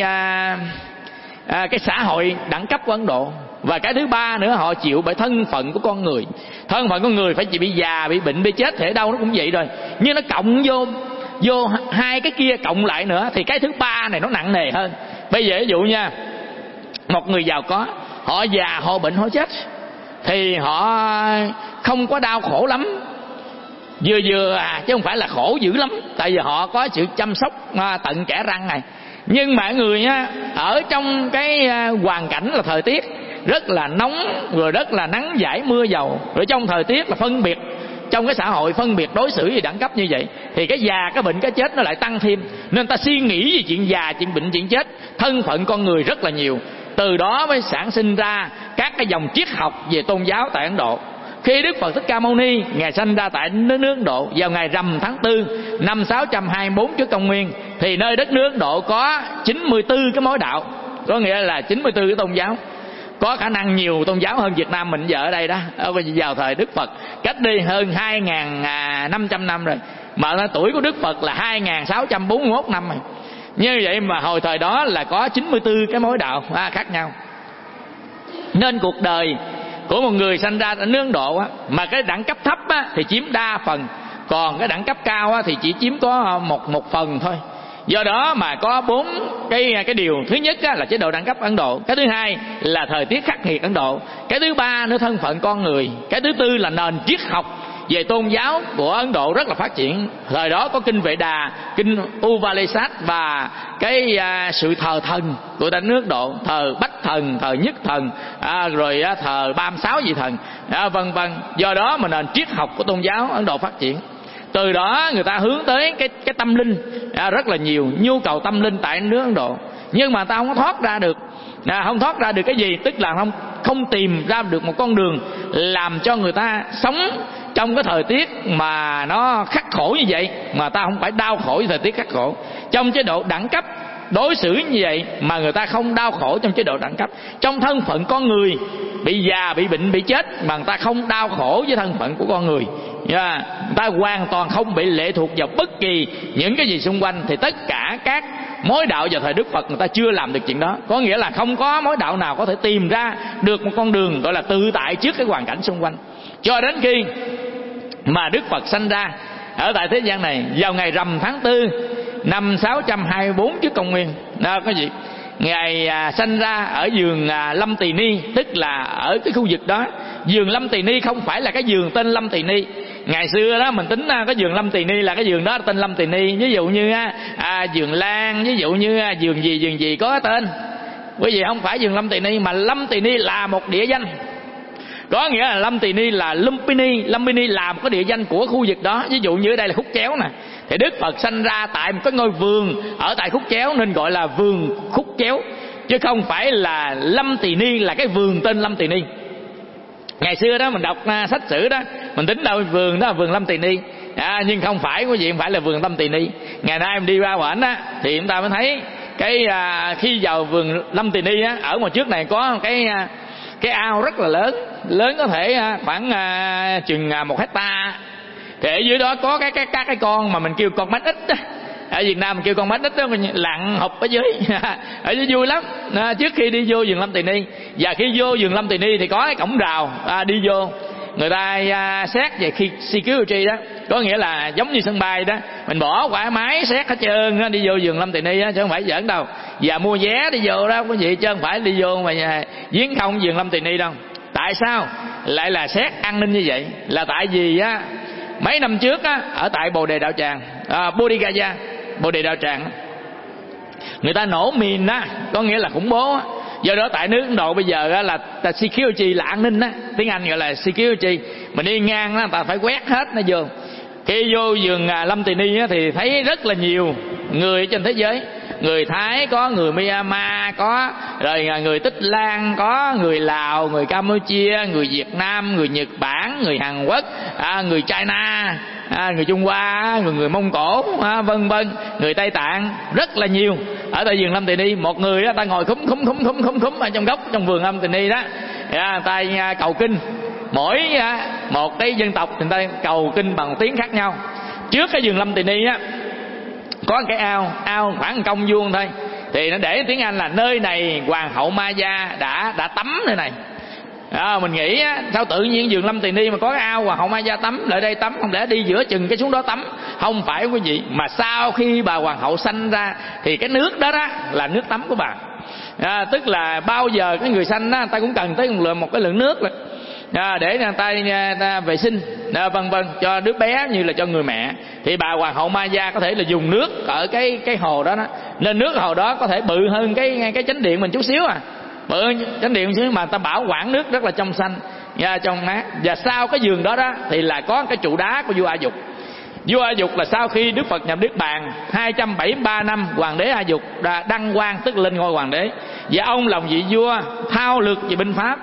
xã hội đẳng cấp của Ấn Độ. Và cái thứ ba nữa, họ chịu bởi thân phận của con người. Thân phận con người phải chỉ bị già, bị bệnh, bị chết thì ở đâu nó cũng vậy rồi. Nhưng nó cộng vô 2 cái kia cộng lại nữa thì cái thứ ba này nó nặng nề hơn. Bây giờ ví dụ nha, một người giàu có, họ già, họ bệnh, họ chết thì họ không có đau khổ lắm, vừa chứ không phải là khổ dữ lắm, tại vì họ có sự chăm sóc tận kẽ răng này. Nhưng mà người nha, ở trong cái hoàn cảnh là thời tiết rất là nóng, rồi rất là nắng giải mưa dầu, rồi trong thời tiết là phân biệt, trong cái xã hội phân biệt đối xử về đẳng cấp như vậy, thì cái già, cái bệnh, cái chết nó lại tăng thêm. Nên ta suy nghĩ về chuyện già, chuyện bệnh, chuyện chết, thân phận con người rất là nhiều. Từ đó mới sản sinh ra các cái dòng triết học về tôn giáo tại Ấn Độ. Khi Đức Phật Thích Ca Mâu Ni ngài sanh ra tại nước Ấn Độ vào ngày rằm tháng 4 năm 624 trước công nguyên, thì nơi đất nước Ấn Độ có 94 cái mối đạo, có nghĩa là 94 cái tôn giáo. Có khả năng nhiều tôn giáo hơn Việt Nam mình giờ ở đây đó. Vào thời Đức Phật cách đi hơn 2.500 năm rồi, mà tuổi của Đức Phật là 2.641 năm rồi. Như vậy mà hồi thời đó là có 94 cái mối đạo khác nhau. Nên cuộc đời của một người sanh ra ở nước Ấn Độ á, mà cái đẳng cấp thấp á, thì chiếm đa phần, còn cái đẳng cấp cao á, thì chỉ chiếm có một phần thôi. Do đó mà có 4 cái điều. Thứ nhất á, là chế độ đẳng cấp Ấn Độ. Cái thứ hai là thời tiết khắc nghiệt Ấn Độ. Cái thứ ba nữa thân phận con người. Cái thứ tư là nền triết học về tôn giáo của Ấn Độ rất là phát triển. Thời đó có kinh Vệ Đà, kinh Uvalesat và cái sự thờ thần của đất nước Độ, thờ Bách Thần, thờ Nhất Thần, rồi thờ 36 vị thần, vân vân. Do đó mà nền triết học của tôn giáo Ấn Độ phát triển. Từ đó người ta hướng tới cái tâm linh rất là nhiều, nhu cầu tâm linh tại nước Ấn Độ. Nhưng mà ta không có thoát ra được, không thoát ra được cái gì, tức là không tìm ra được một con đường làm cho người ta sống trong cái thời tiết mà nó khắc khổ như vậy, mà ta không phải đau khổ với thời tiết khắc khổ. Trong chế độ đẳng cấp đối xử như vậy mà người ta không đau khổ trong chế độ đẳng cấp. Trong thân phận con người bị già, bị bệnh, bị chết mà người ta không đau khổ với thân phận của con người. Người ta hoàn toàn không bị lệ thuộc vào bất kỳ những cái gì xung quanh. Thì tất cả các mối đạo vào thời Đức Phật người ta chưa làm được chuyện đó. Có nghĩa là không có mối đạo nào có thể tìm ra được một con đường gọi là tự tại trước cái hoàn cảnh xung quanh. Cho đến khi mà Đức Phật sanh ra ở tại thế gian này vào ngày rằm tháng 4 năm 624 trước công nguyên. Đó có gì? Ngài sanh ra ở vườn Lâm Tỳ Ni, tức là ở cái khu vực đó. Vườn Lâm Tỳ Ni không phải là cái vườn tên Lâm Tỳ Ni. Ngày xưa đó mình tính cái vườn Lâm Tỳ Ni là cái vườn đó tên Lâm Tỳ Ni. Ví dụ như vườn Lan, ví dụ như vườn gì có tên. Bởi vì không phải vườn Lâm Tỳ Ni, mà Lâm Tỳ Ni là một địa danh. Có nghĩa là Lâm Tỳ Ni là Lumpini là một cái địa danh của khu vực đó. Ví dụ như ở đây là Khúc Chéo nè, thì Đức Phật sanh ra tại một cái ngôi vườn ở tại Khúc Chéo nên gọi là vườn Khúc Chéo, chứ không phải là Lâm Tỳ Ni là cái vườn tên Lâm Tỳ Ni. Ngày xưa đó mình đọc sách sử đó, mình tính đâu vườn đó là vườn Lâm Tỳ Ni, nhưng không phải, quý vị, không phải là vườn Lâm Tỳ Ni. Ngày nay mình đi qua bển á thì chúng ta mới thấy cái khi vào vườn Lâm Tỳ Ni á, ở ngoài trước này có cái ao rất là lớn có thể khoảng chừng 1 hectare. Thì ở dưới đó có các cái con mà mình kêu con bánh ít á. Ở Việt Nam mình kêu con bánh ít đó, lặn hụp ở dưới. Ở dưới vui lắm. Trước khi đi vô vườn Lâm Tỳ Ni, và khi vô vườn Lâm Tỳ Ni thì có cái cổng rào đi vô. người ta xét về security đó, có nghĩa là giống như sân bay đó, mình bỏ quả máy xét hết trơn đó, đi vô vườn Lâm Tỳ Ni đó, chứ không phải giỡn đâu. Và mua vé đi vô đó quý vị, chứ không phải đi vô mà viếng không vườn Lâm Tỳ Ni đâu. Tại sao lại là xét an ninh như vậy? Là tại vì á, mấy năm trước á, ở tại Bồ Đề Đạo Tràng, Bodh Gaya, Bồ Đề Đạo Tràng, người ta nổ mìn á, có nghĩa là khủng bố á. Do đó tại nước Ấn Độ bây giờ á, là security là an ninh á, tiếng Anh gọi là security. Mình đi ngang á, người ta phải quét hết nó vô. Khi vô vườn Lâm Tỳ Ni á, thì thấy rất là nhiều người trên thế giới. Người Thái có, người Myanmar có, rồi người Tích Lan có, người Lào, người Campuchia, người Việt Nam, người Nhật Bản, người Hàn Quốc, người China, người Trung Hoa, người Mông Cổ, vân vân, người Tây Tạng, rất là nhiều. Ở tại vườn Lâm Tỳ Ni, một người đó ta ngồi khúm ở trong góc trong vườn Lâm Tỳ Ni đó, ta cầu kinh. Mỗi một cái dân tộc người ta cầu kinh bằng tiếng khác nhau. Trước cái vườn Lâm Tỳ Ni á, có cái ao khoảng 1 công vuông thôi, thì nó để tiếng Anh là nơi này Hoàng hậu Maya đã tắm nơi này. Mình nghĩ á, sao tự nhiên vườn Lâm Tỳ Ni mà có cái ao Hoàng hậu Maya tắm, lại đây tắm, không lẽ đi giữa chừng cái xuống đó tắm? Không phải quý vị, mà sau khi bà Hoàng hậu sanh ra thì cái nước đó là nước tắm của bà. Tức là bao giờ cái người sanh á, ta cũng cần tới một cái lượng nước để người ta vệ sinh, vân vân, cho đứa bé như là cho người mẹ. Thì bà Hoàng hậu Maya có thể là dùng nước ở cái hồ đó, nên nước hồ đó có thể bự hơn cái chánh điện mình chút xíu, bự hơn chánh điện chút xíu, mà ta bảo quản nước rất là trong xanh, trong mát. Và sau cái vườn đó thì là có cái trụ đá của vua A Dục. Vua A Dục là sau khi Đức Phật nhập Niết Bàn 273 năm, hoàng đế A Dục đã đăng quang, tức lên ngôi hoàng đế. Và ông là một vị vua thao lược về binh pháp,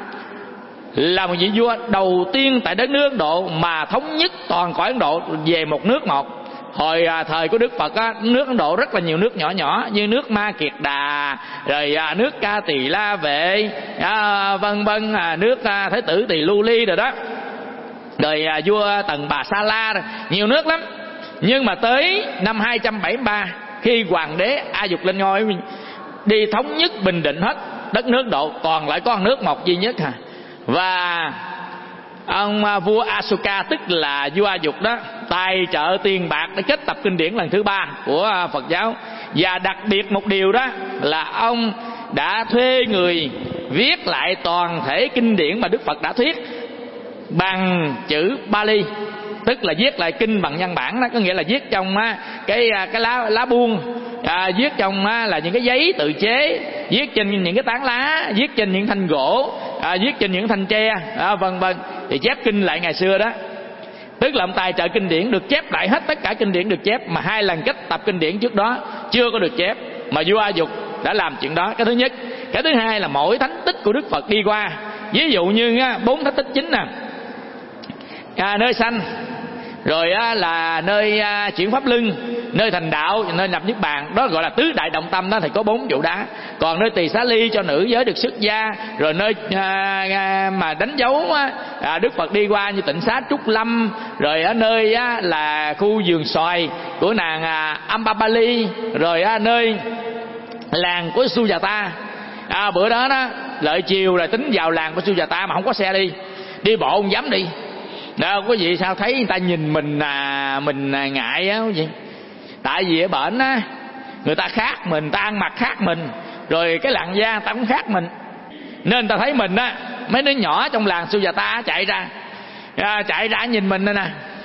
là một vị vua đầu tiên tại đất nước Ấn Độ mà thống nhất toàn cõi Ấn Độ về một nước một. Hồi thời của Đức Phật á, nước Ấn Độ rất là nhiều nước nhỏ nhỏ, như nước Ma Kiệt Đà, rồi nước Ca Tỳ La Vệ, vân vân, nước Thái tử Tỳ Lưu Ly rồi đó, rồi vua Tần Bà Sa La rồi, nhiều nước lắm. Nhưng mà tới năm 273, khi hoàng đế A Dục lên ngôi, đi thống nhất bình định hết đất nước Ấn Độ, còn lại có nước một duy nhất Và ông vua Asoka, tức là vua A Dục đó, tài trợ tiền bạc để kết tập kinh điển lần thứ 3 của Phật giáo. Và đặc biệt một điều đó là ông đã thuê người viết lại toàn thể kinh điển mà Đức Phật đã thuyết bằng chữ Bali, tức là viết lại kinh bằng văn bản đó, có nghĩa là viết trong cái lá buông, viết trong là những cái giấy tự chế, viết trên những cái tán lá, viết trên những thanh gỗ, viết trên những thanh tre, vân vân, thì chép kinh lại ngày xưa đó. Tức là ông tài trợ kinh điển, được chép lại hết tất cả kinh điển được chép, mà 2 lần kết tập kinh điển trước đó chưa có được chép, mà vua A Dục đã làm chuyện đó. Cái thứ nhất. Cái thứ hai là mỗi thánh tích của Đức Phật đi qua, ví dụ như 4 thánh tích chính nơi sanh, rồi là nơi chuyển pháp luân, nơi thành đạo, nơi nhập niết bàn, đó gọi là tứ đại động tâm đó, thì có 4 trụ đá. Còn nơi Tỳ Xá Ly cho nữ giới được xuất gia, rồi nơi mà đánh dấu Đức Phật đi qua như Tịnh Xá Trúc Lâm, rồi ở nơi là khu vườn xoài của nàng Ambapali, rồi nơi làng của Sujata. Bữa đó lợi chiều rồi tính vào làng của Sujata mà không có xe đi bộ không dám đi. Đâu có gì sao thấy người ta nhìn mình ngại á quý vị. Tại vì ở bển á, người ta khác mình, ta ăn mặc khác mình, rồi cái làn da ta cũng khác mình, nên ta thấy mình á, mấy đứa nhỏ trong làng Sujata chạy ra nhìn mình đây nè,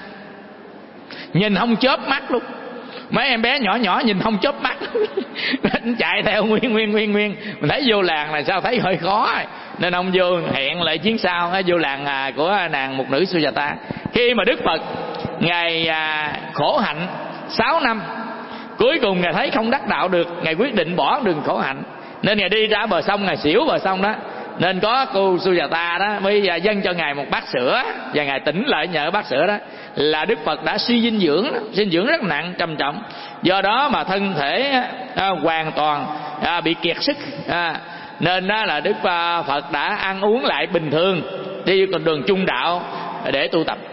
nhìn không chớp mắt luôn. Mấy em bé nhỏ nhìn không chớp mắt chạy theo nguyên. Mình thấy vô làng là sao thấy hơi khó, nên ông vô hẹn lại chuyến sau vô làng của nàng một nữ Sujata. Khi mà Đức Phật ngài khổ hạnh 6 năm, cuối cùng ngài thấy không đắc đạo được, ngài quyết định bỏ đường khổ hạnh, nên ngài đi ra bờ sông, ngài xỉu bờ sông đó. Nên có cô Sujata đó mới dâng cho ngài một bát sữa, và ngài tỉnh lại nhờ bát sữa đó. Là Đức Phật đã suy dinh dưỡng rất nặng, trầm trọng, do đó mà thân thể hoàn toàn bị kiệt sức, nên là Đức Phật đã ăn uống lại bình thường, đi con đường trung đạo để tu tập.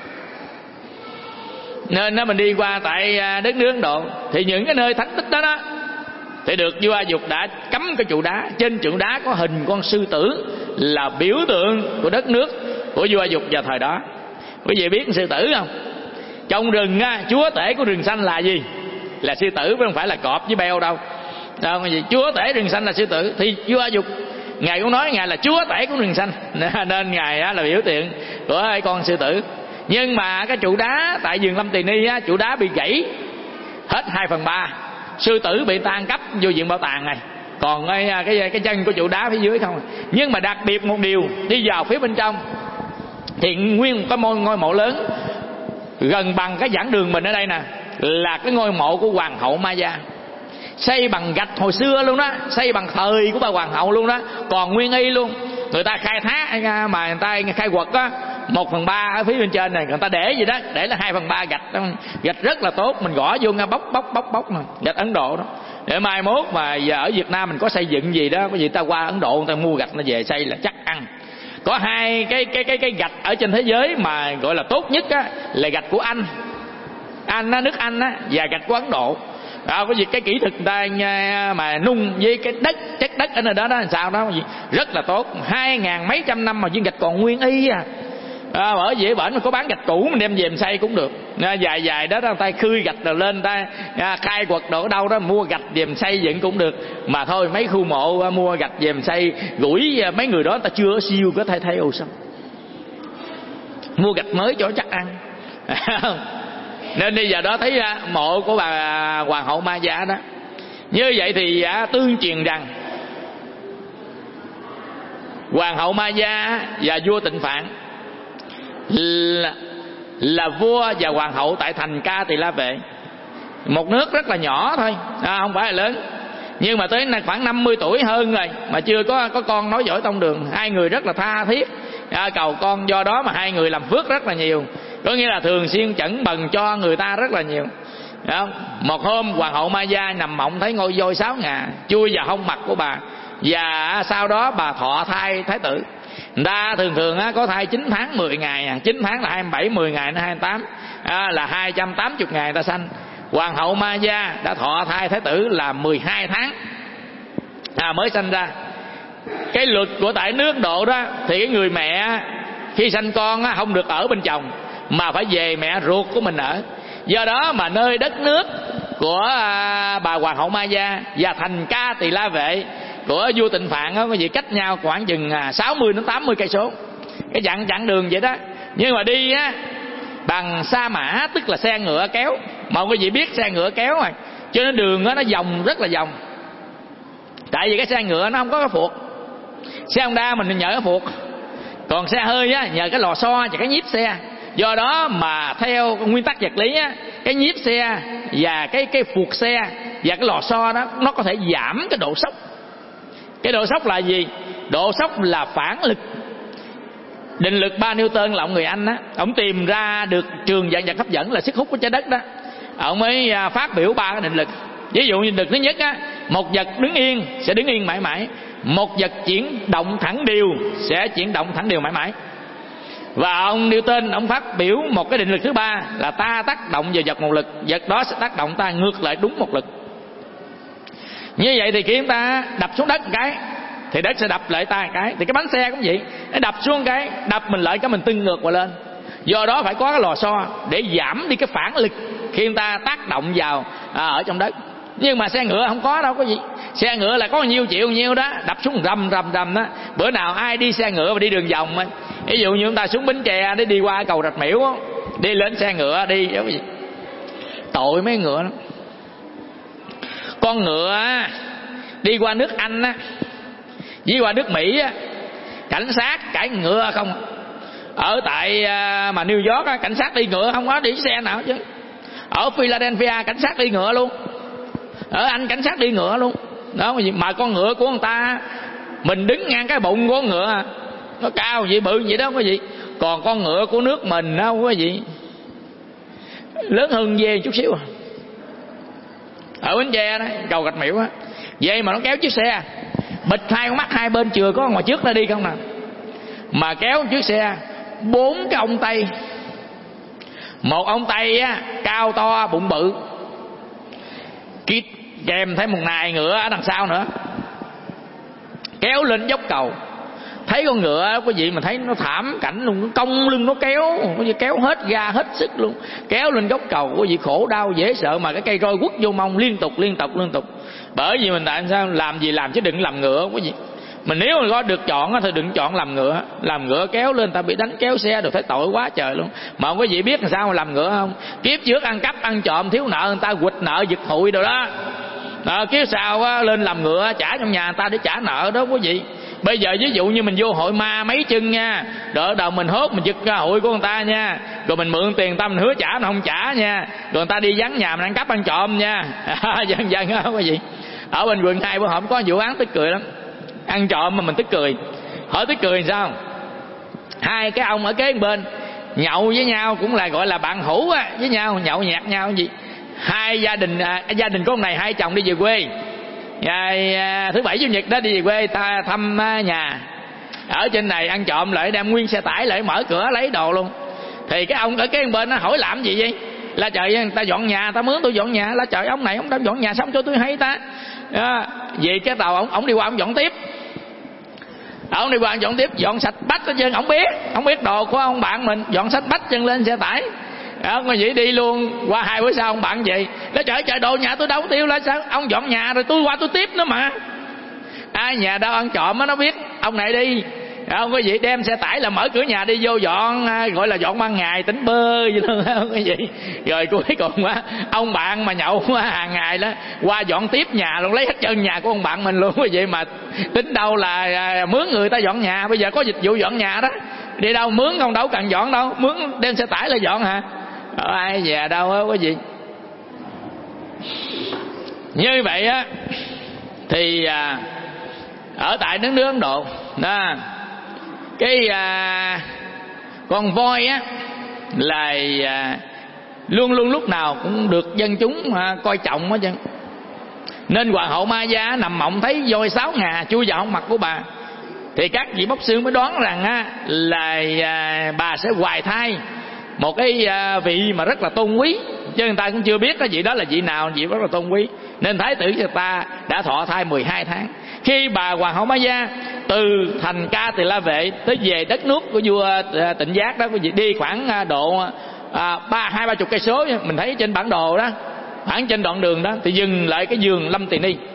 Nên mình đi qua tại đất nước Ấn Độ, thì những cái nơi thánh tích đó thì được vua A Dục đã cắm cái trụ đá. Trên trụ đá có hình con sư tử, là biểu tượng của đất nước của vua A Dục vào thời đó. Quý vị biết sư tử không? Trong rừng á, chúa tể của rừng xanh là gì? Là sư tử, chứ không phải là cọp với beo đâu. Sao cái gì? Chúa tể rừng xanh là sư tử. Thì vua A Dục ngài cũng nói ngài là chúa tể của rừng xanh, nên ngài á, là biểu tượng của con sư tử. Nhưng mà cái trụ đá tại vườn Lâm Tỳ Ni á, trụ đá bị gãy hết 2/3. Sư tử bị ta ăn cắp vô viện bảo tàng này, còn cái chân của trụ đá phía dưới không. Nhưng mà đặc biệt một điều, đi vào phía bên trong thì nguyên một cái ngôi mộ lớn gần bằng cái giảng đường mình ở đây nè, là cái ngôi mộ của hoàng hậu Maya, xây bằng gạch hồi xưa luôn đó, xây bằng thời của bà hoàng hậu luôn đó, còn nguyên y luôn. Người ta khai thác mà người ta khai quật á, 1/3 ở phía bên trên này người ta để gì đó, để là 2/3 gạch. Gạch rất là tốt, mình gõ vô nghe bóc mà gạch Ấn Độ đó. Để mai mốt mà giờ ở Việt Nam mình có xây dựng gì đó, có gì ta qua Ấn Độ người ta mua gạch nó về xây là chắc ăn. Có hai cái gạch ở trên thế giới mà gọi là tốt nhất á, là gạch của Anh á, nước Anh á, và gạch của Ấn Độ. Có gì cái kỹ thuật người ta mà nung với cái đất, chất đất ở nơi đó đó làm sao đó rất là tốt. 2000 mấy trăm năm mà viên gạch còn nguyên y à. Ở dễ bển mà có bán gạch cũ mình đem về mình xây cũng được. Dài đó người ta khơi gạch rồi lên, người ta khai quật đồ ở đâu đó mua gạch về mình xây dựng cũng được. Mà thôi mấy khu mộ mua gạch về mình xây, gũi mấy người đó người ta chưa có siêu có thay ô xong mua gạch mới cho chắc ăn. Nên đi giờ đó thấy mộ của bà hoàng hậu Maya đó. Như vậy thì tương truyền rằng hoàng hậu Maya và vua Tịnh Phạn là vua và hoàng hậu tại thành Ca Tỳ La Vệ, một nước rất là nhỏ thôi, không phải là lớn. Nhưng mà tới khoảng 50 tuổi hơn rồi mà chưa có con nói giỏi tông đường. Hai người rất là tha thiết cầu con, do đó mà hai người làm phước rất là nhiều. Có nghĩa là thường xuyên chẩn bần cho người ta rất là nhiều. Một hôm hoàng hậu Maya nằm mộng thấy ngôi voi 6 ngà chui vào hông mặt của bà, và sau đó bà thọ thai thái tử. Người ta thường có thai 9 tháng 10 ngày, 9 tháng là 27, 10 ngày nó 28, là 280 ngày người ta sanh. Hoàng hậu Maya đã thọ thai thái tử là 12 tháng mới sanh ra. Cái luật của tại nước Độ đó thì cái người mẹ khi sanh con không được ở bên chồng mà phải về mẹ ruột của mình ở. Do đó mà nơi đất nước của bà hoàng hậu Maya và thành Ca Tỳ La Vệ của vua Tịnh Phạn có gì cách nhau khoảng chừng 60 đến 80 cây số, cái chặng đường vậy đó. Nhưng mà đi bằng sa mã, tức là xe ngựa kéo. Mà quý vị biết xe ngựa kéo mà, cho nên đường nó vòng rất là vòng. Tại vì cái xe ngựa nó không có cái phuộc. Xe Honda mình nhờ cái phuộc, còn xe hơi nhờ cái lò xo và cái nhíp xe. Do đó mà theo nguyên tắc vật lý cái nhíp xe và cái phuộc xe và cái lò xo đó nó có thể giảm cái độ sốc. Cái độ sốc là gì? Độ sốc là phản lực. Định lực 3 Newton là ông người Anh á, ông tìm ra được trường dạng vật hấp dẫn là sức hút của trái đất đó. Ông mới phát biểu 3 cái định lực. Ví dụ như định lực thứ nhất một vật đứng yên sẽ đứng yên mãi mãi, một vật chuyển động thẳng đều sẽ chuyển động thẳng đều mãi mãi. Và ông Newton ông phát biểu một cái định lực thứ 3 là ta tác động vào vật một lực, vật đó sẽ tác động ta ngược lại đúng một lực. Như vậy thì khi chúng ta đập xuống đất một cái thì đất sẽ đập lại ta một cái. Thì cái bánh xe cũng vậy, nó đập xuống cái đập mình lại cái mình tưng ngược qua lên. Do đó phải có cái lò xo để giảm đi cái phản lực khi chúng ta tác động vào ở trong đất. Nhưng mà xe ngựa không có đâu có gì. Xe ngựa là có nhiêu chịu nhiêu đó, đập xuống rầm đó. Bữa nào ai đi xe ngựa và đi đường vòng ví dụ như chúng ta xuống Bến Tre để đi qua cầu Rạch Miễu đi lên xe ngựa đi cái gì tội mấy ngựa lắm. Con ngựa đi qua nước Anh đi qua nước Mỹ cảnh sát cãi ngựa không. Ở tại mà New York cảnh sát đi ngựa không có đi xe nào chứ. Ở Philadelphia cảnh sát đi ngựa luôn. Ở Anh cảnh sát đi ngựa luôn đó. Mà con ngựa của người ta mình đứng ngang cái bụng của con ngựa nó cao vậy bự vậy đó có gì. Còn con ngựa của nước mình đâu có gì, lớn hơn dê chút xíu. Ở Bến Tre đó cầu Rạch Miễu vậy mà nó kéo chiếc xe bịt hai con mắt hai bên, chừa có ngoài trước nó đi không nè, mà kéo chiếc xe 4 cái ông Tây. Một ông Tây cao to bụng bự, kèm thêm một nài ngựa ở đằng sau nữa, kéo lên dốc cầu. Thấy con ngựa quý vị mà thấy nó thảm cảnh luôn, nó cong lưng nó kéo, quý vị kéo hết ga hết sức luôn, kéo lên gốc cầu, quý vị khổ đau dễ sợ mà cái cây roi quất vô mông liên tục. Bởi vì mình tại sao làm gì làm chứ đừng làm ngựa quý vị. Mình nếu mà có được chọn thì đừng chọn làm ngựa kéo lên ta bị đánh kéo xe được, thấy tội quá trời luôn. Mà quý vị biết làm sao mà làm ngựa không? Kiếp trước ăn cắp ăn trộm thiếu nợ người ta quỵt nợ giật hụi rồi đó. Kiếp sau lên làm ngựa trả trong nhà người ta để trả nợ đó quý vị. Bây giờ ví dụ như mình vô hội ma mấy chân nha, đỡ đầu mình hốt mình giật ra hụi của người ta nha, rồi mình mượn tiền ta mình hứa trả nó không trả nha, rồi người ta đi vắng nhà mình ăn cắp ăn trộm nha. Dần dần đó quý vị. Ở bên quận 2 bữa hổm có vụ án tức cười lắm, ăn trộm mà mình tức cười. Hỏi tức cười sao? Hai cái ông ở kế bên nhậu với nhau, cũng là gọi là bạn hữu với nhau, nhậu nhạt nhau cái gì. Hai gia đình của ông này hai chồng đi về quê, ngày thứ bảy chủ nhật đó đi về quê ta thăm nhà. Ở trên này ăn trộm lại đem nguyên xe tải lại mở cửa lấy đồ luôn. Thì cái ông ở kế bên nó hỏi làm gì vậy? Là trời người ta dọn nhà, ta mướn tôi dọn nhà. Là trời ông này ông đã dọn nhà xong cho tôi hay ta. Vậy cái tàu ông đi qua ông dọn tiếp. Ông đi qua ông dọn tiếp, dọn sạch bách hết trơn. Ông biết đồ của ông bạn mình, dọn sạch bách chân lên xe tải. Ông vậy đi luôn. Qua 2 bữa sau ông bạn vậy, nói trời đồ nhà tôi đâu có tiêu, là sao ông dọn nhà rồi tôi qua tôi tiếp nữa mà. Ai nhà đâu ăn trộm nó biết ông này đi. Ông có gì đem xe tải là mở cửa nhà đi vô dọn, gọi là dọn ban ngày tính bơ vậy luôn không có gì. Rồi cuối cùng ông bạn mà nhậu hàng ngày đó qua dọn tiếp nhà luôn, lấy hết chân nhà của ông bạn mình luôn. Vậy mà tính đâu là mướn người ta dọn nhà, bây giờ có dịch vụ dọn nhà đó, đi đâu mướn không, đâu cần dọn đâu, mướn đem xe tải là dọn hả? Ai về đâu á quý vị. Như vậy á thì ở tại nước Ấn Độ đó, cái con voi á là luôn luôn lúc nào cũng được dân chúng coi trọng hết trơn. Nên hoàng hậu Maya nằm mộng thấy voi 6 ngà chui vào mặt của bà, thì các vị bóc xương mới đoán rằng là bà sẽ hoài thai một cái vị mà rất là tôn quý, chứ người ta cũng chưa biết cái vị đó là vị nào, vị rất là tôn quý. Nên thái tử người ta đã thọ thai 12 tháng. Khi bà hoàng hậu Maya từ thành Ca Tỳ La Vệ tới về đất nước của vua Tịnh Giác đó, quý vị đi khoảng độ 20-30 cây số, mình thấy trên bản đồ đó, khoảng trên đoạn đường đó, thì dừng lại cái vườn Lâm Tỳ Ni.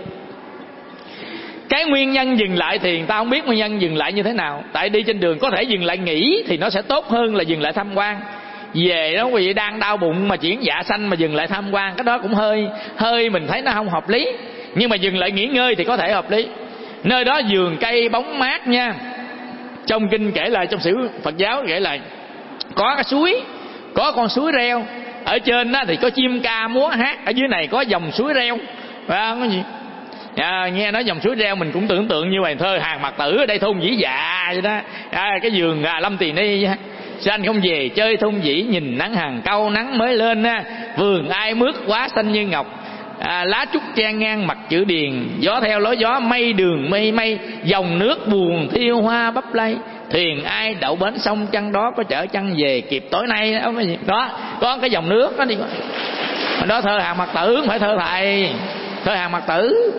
Cái nguyên nhân dừng lại thì người ta không biết nguyên nhân dừng lại như thế nào. Tại đi trên đường có thể dừng lại nghỉ thì nó sẽ tốt hơn là dừng lại tham quan. Về đó quý vị đang đau bụng mà chuyển dạ sanh mà dừng lại tham quan, cái đó cũng hơi mình thấy nó không hợp lý. Nhưng mà dừng lại nghỉ ngơi thì có thể hợp lý. Nơi đó vườn cây bóng mát nha. Trong kinh kể lại, trong sử Phật giáo kể lại, có cái suối, có con suối reo. Ở trên đó thì có chim ca múa hát, ở dưới này có dòng suối reo. Phải không? Có gì? Nghe nói dòng suối reo mình cũng tưởng tượng như bài thơ Hàng Mạc Tử ở đây thôn Dĩ Dạ vậy đó. Cái vườn Lâm Tỳ Ni xanh không về chơi thôn Dĩ, nhìn nắng hàng câu nắng mới lên vườn ai mướt quá xanh như ngọc. Lá trúc chen ngang mặt chữ điền, gió theo lối gió mây đường mây mây, dòng nước buồn thiêu hoa bắp lây, thuyền ai đậu bến sông chăng đó, có chở chăng về kịp tối nay đó. Cái gì đó, có cái dòng nước đó đi. Đó thơ Hàng Mạc Tử, không phải thơ thầy, thơ Hàng Mạc Tử.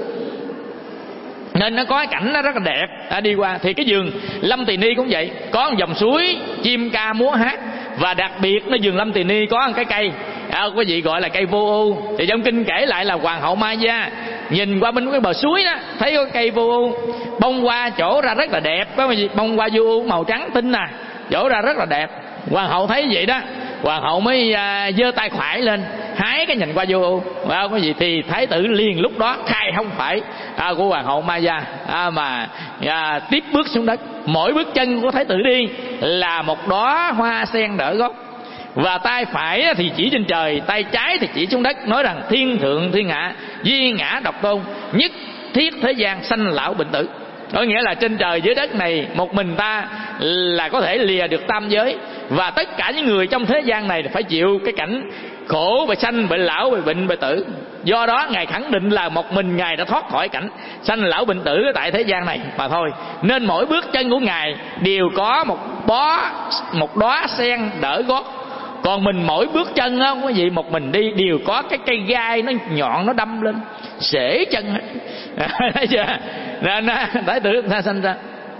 Nên nó có cái cảnh nó rất là đẹp. Đi qua thì cái vườn Lâm Tỳ Ni cũng vậy, có một dòng suối, chim ca múa hát. Và đặc biệt nó vườn Lâm Tỳ Ni có một cái cây, quý vị gọi là cây vô ưu. Thì trong kinh kể lại là hoàng hậu Maya nhìn qua bên cái bờ suối đó, thấy có cây vô ưu bông hoa chỗ ra rất là đẹp. Có gì bông hoa vô ưu màu trắng tinh chỗ ra rất là đẹp. Hoàng hậu thấy vậy đó, hoàng hậu mới giơ tay phải lên hái cái nhành hoa vô ưu. Cái gì thì thái tử liền lúc đó khai không phải của hoàng hậu Maya, mà tiếp bước xuống đất. Mỗi bước chân của thái tử đi là một đóa hoa sen đỡ gót, và tay phải thì chỉ trên trời, tay trái thì chỉ xuống đất, nói rằng thiên thượng thiên hạ, duy ngã độc tôn, nhất thiết thế gian, sanh lão bệnh tử. Có nghĩa là trên trời dưới đất này một mình ta là có thể lìa được tam giới, và tất cả những người trong thế gian này phải chịu cái cảnh khổ về sanh, bệnh lão, về bệnh, về tử. Do đó Ngài khẳng định là một mình Ngài đã thoát khỏi cảnh sanh lão bệnh tử tại thế gian này mà thôi. Nên mỗi bước chân của Ngài đều có một đóa sen đỡ gót. Còn mình mỗi bước chân á, quý vị, một mình đi đều có cái cây gai nó nhọn nó đâm lên xể chân hết. Nên thái tử ta sanh ra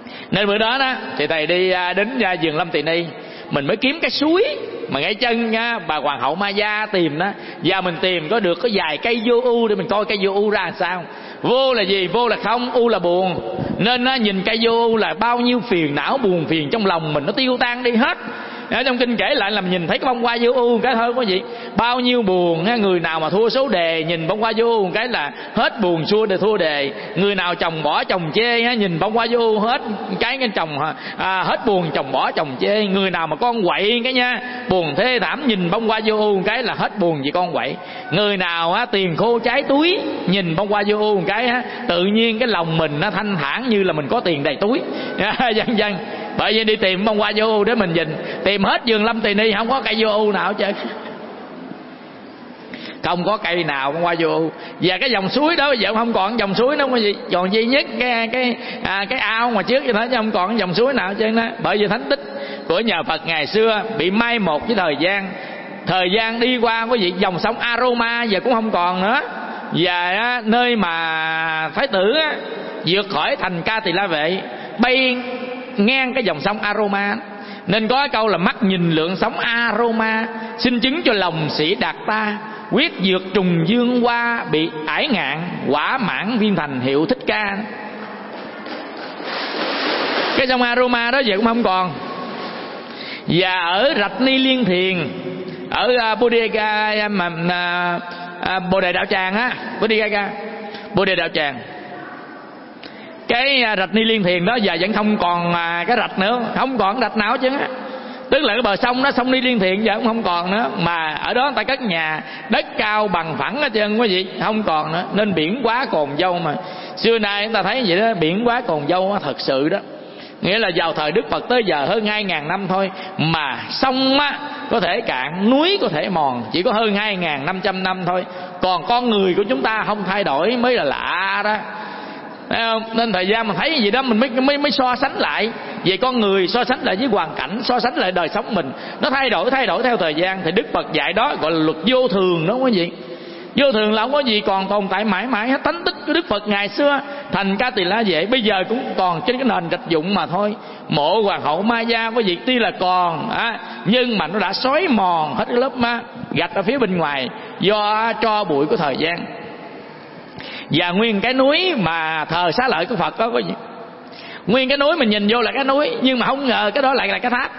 Nên bữa đó đó thì thầy đi đến vườn Lâm Tỳ Ni, mình mới kiếm cái suối mà ngay chân bà hoàng hậu Ma Gia tìm đó, và mình tìm có được có vài cây vô ưu để mình coi cây vô ưu ra làm sao. Vô là gì? Vô là không, u là buồn. Nên nhìn cây vô ưu là bao nhiêu phiền não buồn phiền trong lòng mình nó tiêu tan đi hết. Ở trong kinh kể lại là mình nhìn thấy cái bông hoa vô ưu cái thôi, có gì bao nhiêu buồn. Người nào mà thua số đề nhìn bông hoa vô ưu cái là hết buồn xua để thua đề. Người nào chồng bỏ chồng chê nhìn bông hoa vô ưu hết cái chồng hết buồn, chồng bỏ chồng chê. Người nào mà con quậy cái nha buồn thê thảm nhìn bông hoa vô ưu cái là hết buồn vì con quậy. Người nào tiền khô trái túi nhìn bông hoa vô ưu cái tự nhiên cái lòng mình nó thanh thản như là mình có tiền đầy túi. Vân vân. Bởi vì đi tìm bông hoa vô ưu để mình nhìn, tìm hết vườn Lâm Tỳ Ni không có cây vô ưu nào hết trơn, không có cây nào bông hoa vô ưu. Và cái dòng suối đó bây giờ không còn dòng suối nữa, không có gì, còn duy nhất cái ao mà trước vậy đó, chứ không còn dòng suối nào hết trơn đó. Bởi vì thánh tích của nhà Phật ngày xưa bị mai một với thời gian đi qua, có gì dòng sông Aroma giờ cũng không còn nữa. Và nơi mà Thái tử vượt khỏi thành Ca Tỳ La Vệ bay ngang cái dòng sông Aroma, nên có câu là mắt nhìn lượng sóng Aroma, xin chứng cho lòng sĩ đạt ta, quyết vượt trùng dương qua, bị ải ngạn quả mãn viên thành hiệu Thích Ca. Cái sông Aroma đó giờ cũng không còn. Và ở Rạch Ni Liên Thiền, ở Bồ Đề Đạo Tràng á, Bồ Đề Đạo Tràng, cái Rạch Ni Liên Thiền đó giờ vẫn không còn cái rạch nữa, không còn rạch nào chứ. Tức là cái bờ sông đó, sông Ni Liên Thiền giờ cũng không còn nữa. Mà ở đó người ta cất nhà đất cao bằng phẳng hết trơn, quý vị, không còn nữa. Nên biển quá Cồn Dâu mà xưa nay người ta thấy vậy đó, biển quá Cồn Dâu đó, thật sự đó. Nghĩa là vào thời Đức Phật tới giờ hơn 2.000 năm thôi mà sông có thể cạn, núi có thể mòn, chỉ có hơn 2.500 năm thôi. Còn con người của chúng ta không thay đổi mới là lạ đó. Thấy không? Nên thời gian mình thấy gì đó mình mới so sánh lại về con người, so sánh lại với hoàn cảnh, so sánh lại đời sống mình, nó thay đổi theo thời gian. Thì Đức Phật dạy đó gọi là luật vô thường đó, quý vị. Vô thường là không có gì còn tồn tại mãi mãi hết. Tánh tích của Đức Phật ngày xưa thành Ca Tỳ La Vệ bây giờ cũng còn trên cái nền gạch vụn mà thôi. Mộ hoàng hậu Ma Gia có gì tuy là còn nhưng mà nó đã xói mòn hết cái lớp gạch ở phía bên ngoài do tro bụi của thời gian. Và nguyên cái núi mà thờ Xá Lợi của Phật đó, có gì nguyên cái núi mình nhìn vô là cái núi, nhưng mà không ngờ cái đó lại là cái tháp.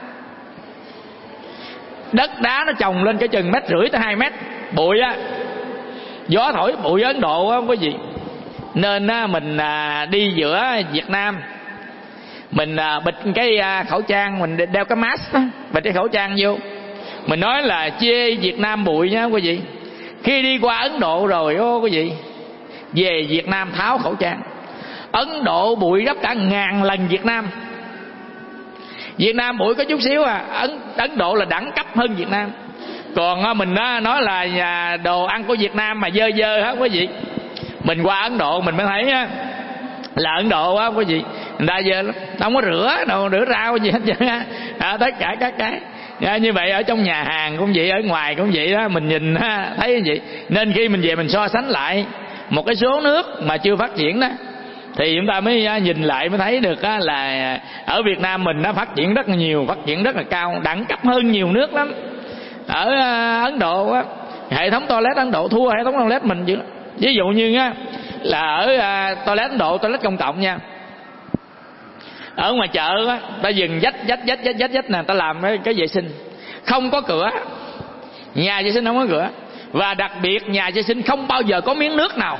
Đất đá nó chồng lên cái chừng 1,5 tới 2 mét, bụi gió thổi bụi Ấn Độ không có gì. Nên mình đi giữa Việt Nam, mình bịt cái khẩu trang, mình đeo cái mask đó, bịt cái khẩu trang vô. Mình nói là chê Việt Nam bụi nha quý vị. Khi đi qua Ấn Độ rồi quý vị, về Việt Nam tháo khẩu trang. Ấn Độ bụi gấp cả 1000 lần Việt Nam. Việt Nam bụi có chút xíu Ấn Độ là đẳng cấp hơn Việt Nam. Còn mình nói là đồ ăn của Việt Nam mà dơ hết quý vị. Mình qua Ấn Độ mình mới thấy là Ấn Độ quý vị, người ta dơ lắm, không có rửa rau gì hết trơn tất cả các cái. Như vậy ở trong nhà hàng cũng vậy, ở ngoài cũng vậy đó, mình nhìn thấy như vậy. Nên khi mình về mình so sánh lại một cái số nước mà chưa phát triển đó, thì chúng ta mới nhìn lại mới thấy được là ở Việt Nam mình nó phát triển rất là nhiều, phát triển rất là cao, đẳng cấp hơn nhiều nước lắm. Ở Ấn Độ hệ thống toilet Ấn Độ thua hệ thống toilet mình chứ. Ví dụ như là ở toilet Ấn Độ, toilet công cộng nha, ở ngoài chợ ta dừng dách nè, ta làm cái vệ sinh không có cửa, nhà vệ sinh không có cửa. Và đặc biệt nhà vệ sinh không bao giờ có miếng nước nào,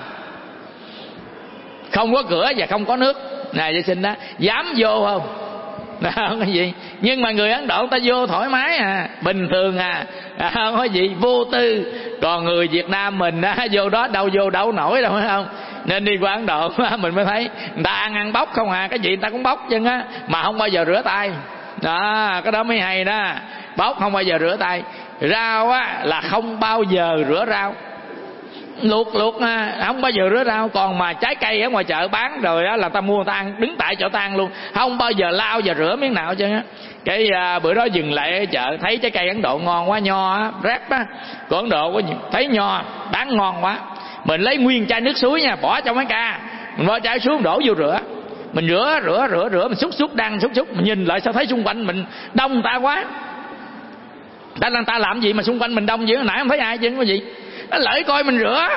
không có cửa và không có nước. Nhà vệ sinh đó dám vô không? Không có gì. Nhưng mà người Ấn Độ ta vô thoải mái bình thường không có gì, vô tư. Còn người Việt Nam mình vô đó đâu nổi đâu, phải không? Nên đi qua Ấn Độ mình mới thấy người ta ăn bóc không cái gì người ta cũng bóc chân mà không bao giờ rửa tay đó. Cái đó mới hay đó, bóc không bao giờ rửa tay. Rau là không bao giờ rửa rau, luộc không bao giờ rửa rau. Còn mà trái cây ở ngoài chợ bán rồi là ta mua ta ăn, đứng tại chỗ ta ăn luôn, không bao giờ lau và rửa miếng nào chứ. Cái bữa đó dừng lại ở chợ thấy trái cây Ấn Độ ngon quá, nho ráp của Ấn Độ, thấy nho bán ngon quá, mình lấy nguyên chai nước suối nha, bỏ trong cái ca, mình bỏ chai xuống đổ vô rửa. Mình rửa mình xúc đang xúc mình nhìn lại sao thấy xung quanh mình đông ta quá. Ta làm gì mà xung quanh mình đông dữ, nãy không thấy ai chứ có gì. Nó lợi coi mình rửa.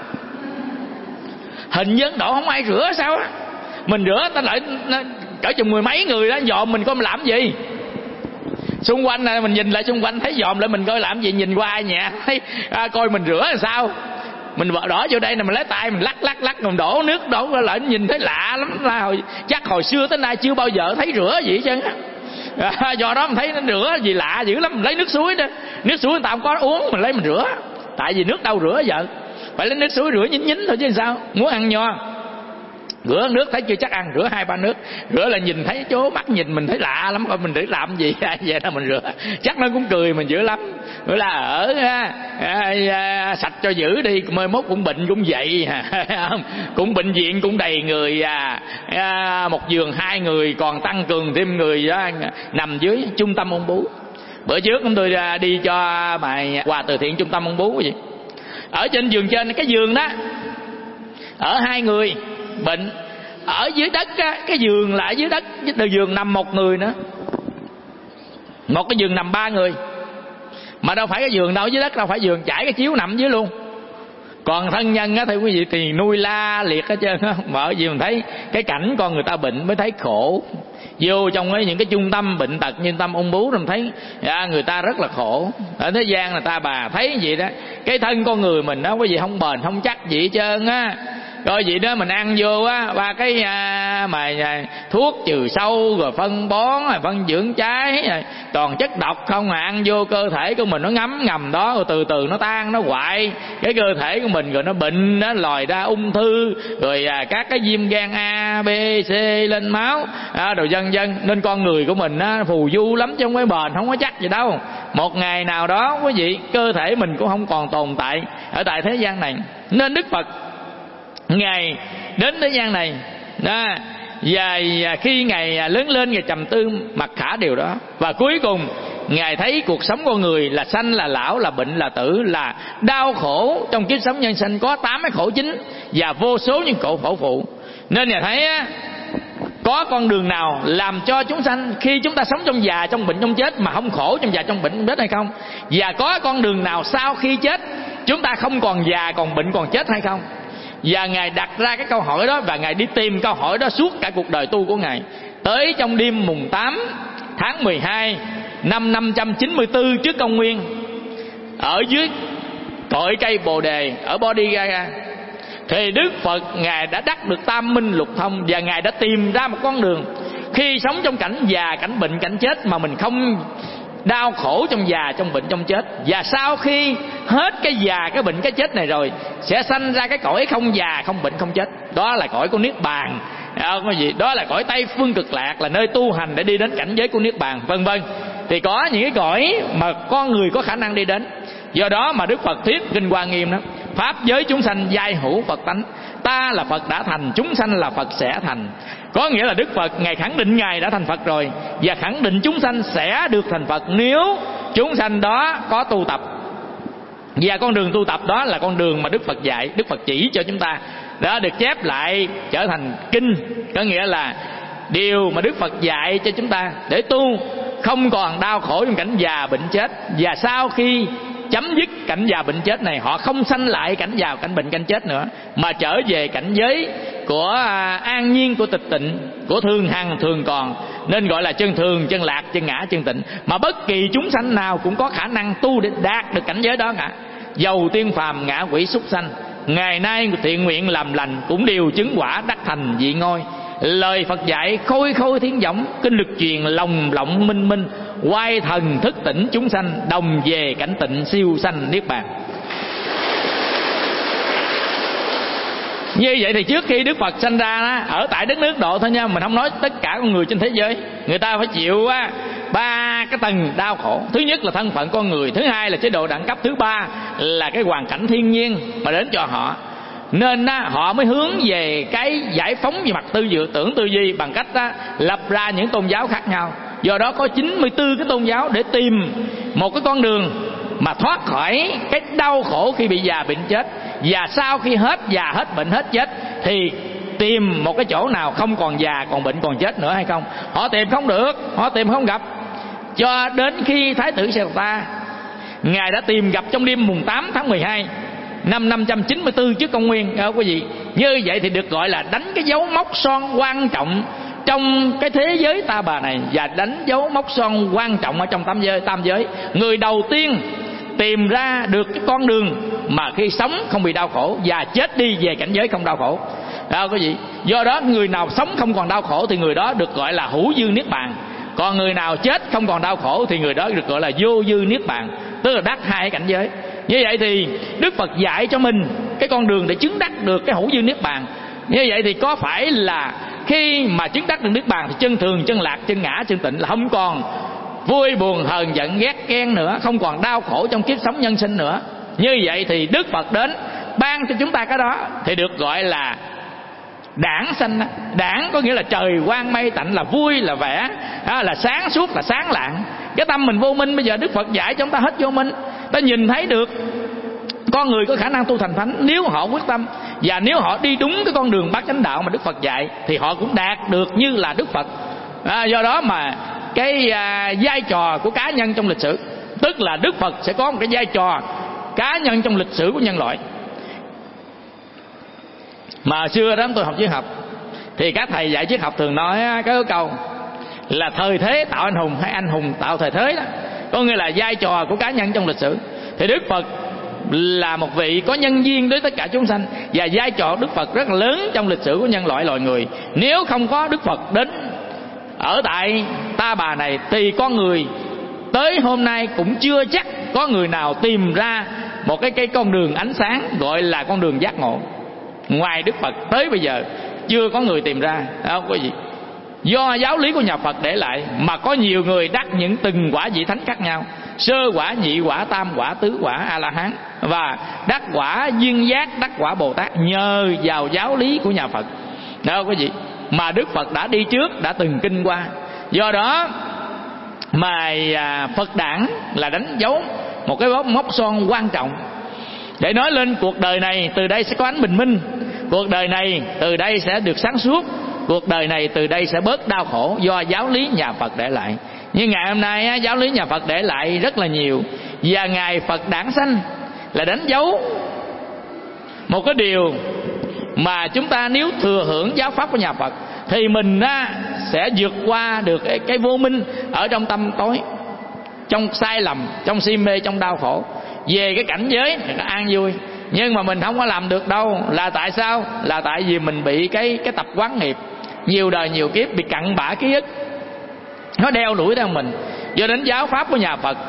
Hình như Ấn Độ không ai rửa sao á. Mình rửa ta lại cỡ chừng 10 mấy người đó dòm mình coi mình làm gì. Xung quanh này mình nhìn lại xung quanh thấy dòm lại mình coi làm gì, nhìn qua ai nhẹ thấy coi mình rửa làm sao. Mình đổ vô đây này mình lấy tay mình lắc mình đổ nước đổ lại nhìn thấy lạ lắm. Chắc hồi xưa tới nay chưa bao giờ thấy rửa gì hết trơn á. Do đó mình thấy nó rửa gì lạ dữ lắm. Mình lấy nước suối đó, nước suối người ta không có uống mình lấy mình rửa. Tại vì nước đâu rửa giờ, phải lấy nước suối rửa nhín thôi chứ sao. Muốn ăn nho rửa nước thấy chưa chắc ăn, rửa 2-3 nước, rửa là nhìn thấy chố mắt nhìn mình thấy lạ lắm, coi mình để làm gì vậy đó mình rửa, chắc nó cũng cười mình dữ lắm. Rồi là ở sạch cho giữ đi, mai mốt cũng bệnh cũng vậy cũng bệnh viện cũng đầy người, một giường 2 người, còn tăng cường thêm người nằm dưới trung tâm ung bướu. Bữa trước chúng tôi đi cho bài quà từ thiện trung tâm ung bướu vậy. Ở trên giường trên cái giường đó ở 2 người bệnh, ở dưới đất á, cái giường là ở dưới đất, giường nằm 1 người nữa, một cái giường nằm 3 người, mà đâu phải cái giường đâu dưới đất, đâu phải giường, trải cái chiếu nằm dưới luôn. Còn thân nhân á thưa quý vị thì nuôi la liệt hết trơn á. Bởi vì mình thấy cái cảnh con người ta bệnh mới thấy khổ. Vô trong những cái trung tâm bệnh tật như trung tâm ung bướu mình thấy người ta rất là khổ. Ở thế gian người ta bà thấy gì đó, cái thân con người mình đó cái gì không bền không chắc gì hết trơn á. Rồi vậy đó mình ăn vô á, ba cái thuốc trừ sâu rồi phân bón rồi phân dưỡng trái rồi toàn chất độc không, ăn vô cơ thể của mình nó ngấm ngầm đó, rồi từ từ nó tan nó hoại cái cơ thể của mình, rồi nó bệnh, nó lòi ra ung thư, rồi các cái viêm gan A, B, C lên máu rồi vân vân. Nên con người của mình á phù du lắm chứ không phải bền, không có chắc gì đâu. Một ngày nào đó quý vị cơ thể mình cũng không còn tồn tại ở tại thế gian này. Nên Đức Phật Ngài đến thế gian này đó, và khi Ngài lớn lên Ngài trầm tư mặc khả điều đó, và cuối cùng Ngài thấy cuộc sống con người là sanh là lão, là bệnh là tử, là đau khổ. Trong kiếp sống nhân sinh có 8 cái khổ chính và vô số những khổ phụ. Nên Ngài thấy á, có con đường nào làm cho chúng sanh khi chúng ta sống trong già trong bệnh trong chết mà không khổ trong già trong bệnh trong chết hay không? Và có con đường nào sau khi chết chúng ta không còn già còn bệnh còn chết hay không? Và Ngài đặt ra cái câu hỏi đó, và Ngài đi tìm câu hỏi đó suốt cả cuộc đời tu của Ngài. Tới trong đêm mùng 8 tháng 12 năm 594 trước công nguyên, ở dưới cội cây Bồ Đề ở Bodhigaya, thì Đức Phật Ngài đã đắc được tam minh lục thông, và Ngài đã tìm ra một con đường. Khi sống trong cảnh già, cảnh bệnh, cảnh chết mà mình không đau khổ trong già, trong bệnh, trong chết, và sau khi hết cái già, cái bệnh, cái chết này rồi sẽ sanh ra cái cõi không già, không bệnh, không chết. Đó là cõi của Niết Bàn. Đó là cõi Tây Phương Cực Lạc, là nơi tu hành để đi đến cảnh giới của Niết Bàn, vân vân. Thì có những cái cõi mà con người có khả năng đi đến. Do đó mà Đức Phật thuyết kinh Hoa Nghiêm đó: pháp giới chúng sanh giai hữu Phật tánh, ta là Phật đã thành, chúng sanh là Phật sẽ thành. Có nghĩa là Đức Phật Ngài khẳng định Ngài đã thành Phật rồi, và khẳng định chúng sanh sẽ được thành Phật nếu chúng sanh đó có tu tập. Và con đường tu tập đó là con đường mà Đức Phật dạy, Đức Phật chỉ cho chúng ta. Đó được chép lại trở thành kinh, có nghĩa là điều mà Đức Phật dạy cho chúng ta để tu không còn đau khổ trong cảnh già bệnh chết. Và sau khi chấm dứt cảnh già bệnh chết này, họ không sanh lại cảnh già, cảnh bệnh, cảnh chết nữa, mà trở về cảnh giới của an nhiên, của tịch tịnh, của thường hằng thường còn. Nên gọi là chân thường, chân lạc, chân ngã, chân tịnh. Mà bất kỳ chúng sanh nào cũng có khả năng tu để đạt được cảnh giới đó cả. Dầu tiên phàm, ngã quỷ, súc sanh, ngày nay thiện nguyện làm lành cũng đều chứng quả đắc thành vị ngôi. Lời Phật dạy khôi khôi thiên võng, kinh lực truyền lòng lộng minh minh, quay thần thức tỉnh chúng sanh, đồng về cảnh tịnh siêu sanh niết bàn. Như vậy thì trước khi Đức Phật sanh ra đó, ở tại đất nước Độ thôi nha, mình không nói tất cả con người trên thế giới, người ta phải chịu 3 cái tầng đau khổ. Thứ nhất là thân phận con người, thứ hai là chế độ đẳng cấp, thứ ba là cái hoàn cảnh thiên nhiên mà đến cho họ. Nên họ mới hướng về cái giải phóng về mặt tưởng tư duy bằng cách lập ra những tôn giáo khác nhau. Do đó có 94 cái tôn giáo để tìm một cái con đường mà thoát khỏi cái đau khổ khi bị già bệnh chết. Và sau khi hết già, hết bệnh, hết chết thì tìm một cái chỗ nào không còn già, còn bệnh, còn chết nữa hay không. Họ tìm không được, họ tìm không gặp, cho đến khi Thái tử Siddhartha ngài đã tìm gặp trong đêm mùng 8 tháng 12 năm 594 trước công nguyên. Quý vị, như vậy thì được gọi là đánh cái dấu mốc son quan trọng trong cái thế giới ta bà này, và đánh dấu mốc son quan trọng ở trong tam giới. Người đầu tiên tìm ra được cái con đường mà khi sống không bị đau khổ và chết đi về cảnh giới không đau khổ. Đó quý vị, do đó người nào sống không còn đau khổ thì người đó được gọi là hữu dư niết bàn. Còn người nào chết không còn đau khổ thì người đó được gọi là vô dư niết bàn, tức là đắc hai cảnh giới. Như vậy thì Đức Phật dạy cho mình cái con đường để chứng đắc được cái hữu dư niết bàn. Như vậy thì có phải là khi mà chứng đắc được niết bàn thì chân thường, chân lạc, chân ngã, chân tịnh là không còn vui buồn hờn giận ghét ghen nữa, không còn đau khổ trong kiếp sống nhân sinh nữa. Như vậy thì Đức Phật đến ban cho chúng ta cái đó thì được gọi là đãng sanh. Đãng có nghĩa là trời quang mây tạnh, là vui, là vẻ, là sáng suốt, là sáng lạng. Cái tâm mình vô minh, bây giờ Đức Phật dạy cho chúng ta hết vô minh. Ta nhìn thấy được con người có khả năng tu thành thánh nếu họ quyết tâm, và nếu họ đi đúng cái con đường bát chánh đạo mà Đức Phật dạy thì họ cũng đạt được như là Đức Phật. Do đó mà cái vai trò của cá nhân trong lịch sử, tức là Đức Phật sẽ có một cái vai trò cá nhân trong lịch sử của nhân loại. Mà xưa đó tôi học triết học thì các thầy dạy triết học thường nói cái câu là thời thế tạo anh hùng hay anh hùng tạo thời thế đó. Có nghĩa là vai trò của cá nhân trong lịch sử. Thì Đức Phật là một vị có nhân duyên đối tất cả chúng sanh, và vai trò Đức Phật rất là lớn trong lịch sử của nhân loại loài người. Nếu không có Đức Phật đến ở tại ta bà này thì con người tới hôm nay cũng chưa chắc có người nào tìm ra một cái con đường ánh sáng gọi là con đường giác ngộ. Ngoài Đức Phật tới bây giờ chưa có người tìm ra. Đó quý vị, do giáo lý của nhà Phật để lại mà có nhiều người đắc những từng quả vị thánh khác nhau, sơ quả, nhị quả, tam quả, tứ quả, A La Hán, và đắc quả duyên giác, đắc quả Bồ Tát nhờ vào giáo lý của nhà Phật. Đó quý vị, mà Đức Phật đã đi trước, đã từng kinh qua. Do đó mà Phật đản là đánh dấu một cái mốc son quan trọng để nói lên cuộc đời này từ đây sẽ có ánh bình minh, cuộc đời này từ đây sẽ được sáng suốt, cuộc đời này từ đây sẽ bớt đau khổ do giáo lý nhà Phật để lại. Nhưng ngày hôm nay giáo lý nhà Phật để lại rất là nhiều, và ngày Phật đản sanh là đánh dấu một cái điều mà chúng ta nếu thừa hưởng giáo pháp của nhà Phật thì mình sẽ vượt qua được cái vô minh ở trong tâm tối, trong sai lầm, trong si mê, trong đau khổ, về cái cảnh giới thì nó an vui. Nhưng mà mình không có làm được đâu. Là tại sao? Là tại vì mình bị cái tập quán nghiệp nhiều đời nhiều kiếp, bị cặn bã ký ức, nó đeo đuổi theo mình. Do đến giáo pháp của nhà Phật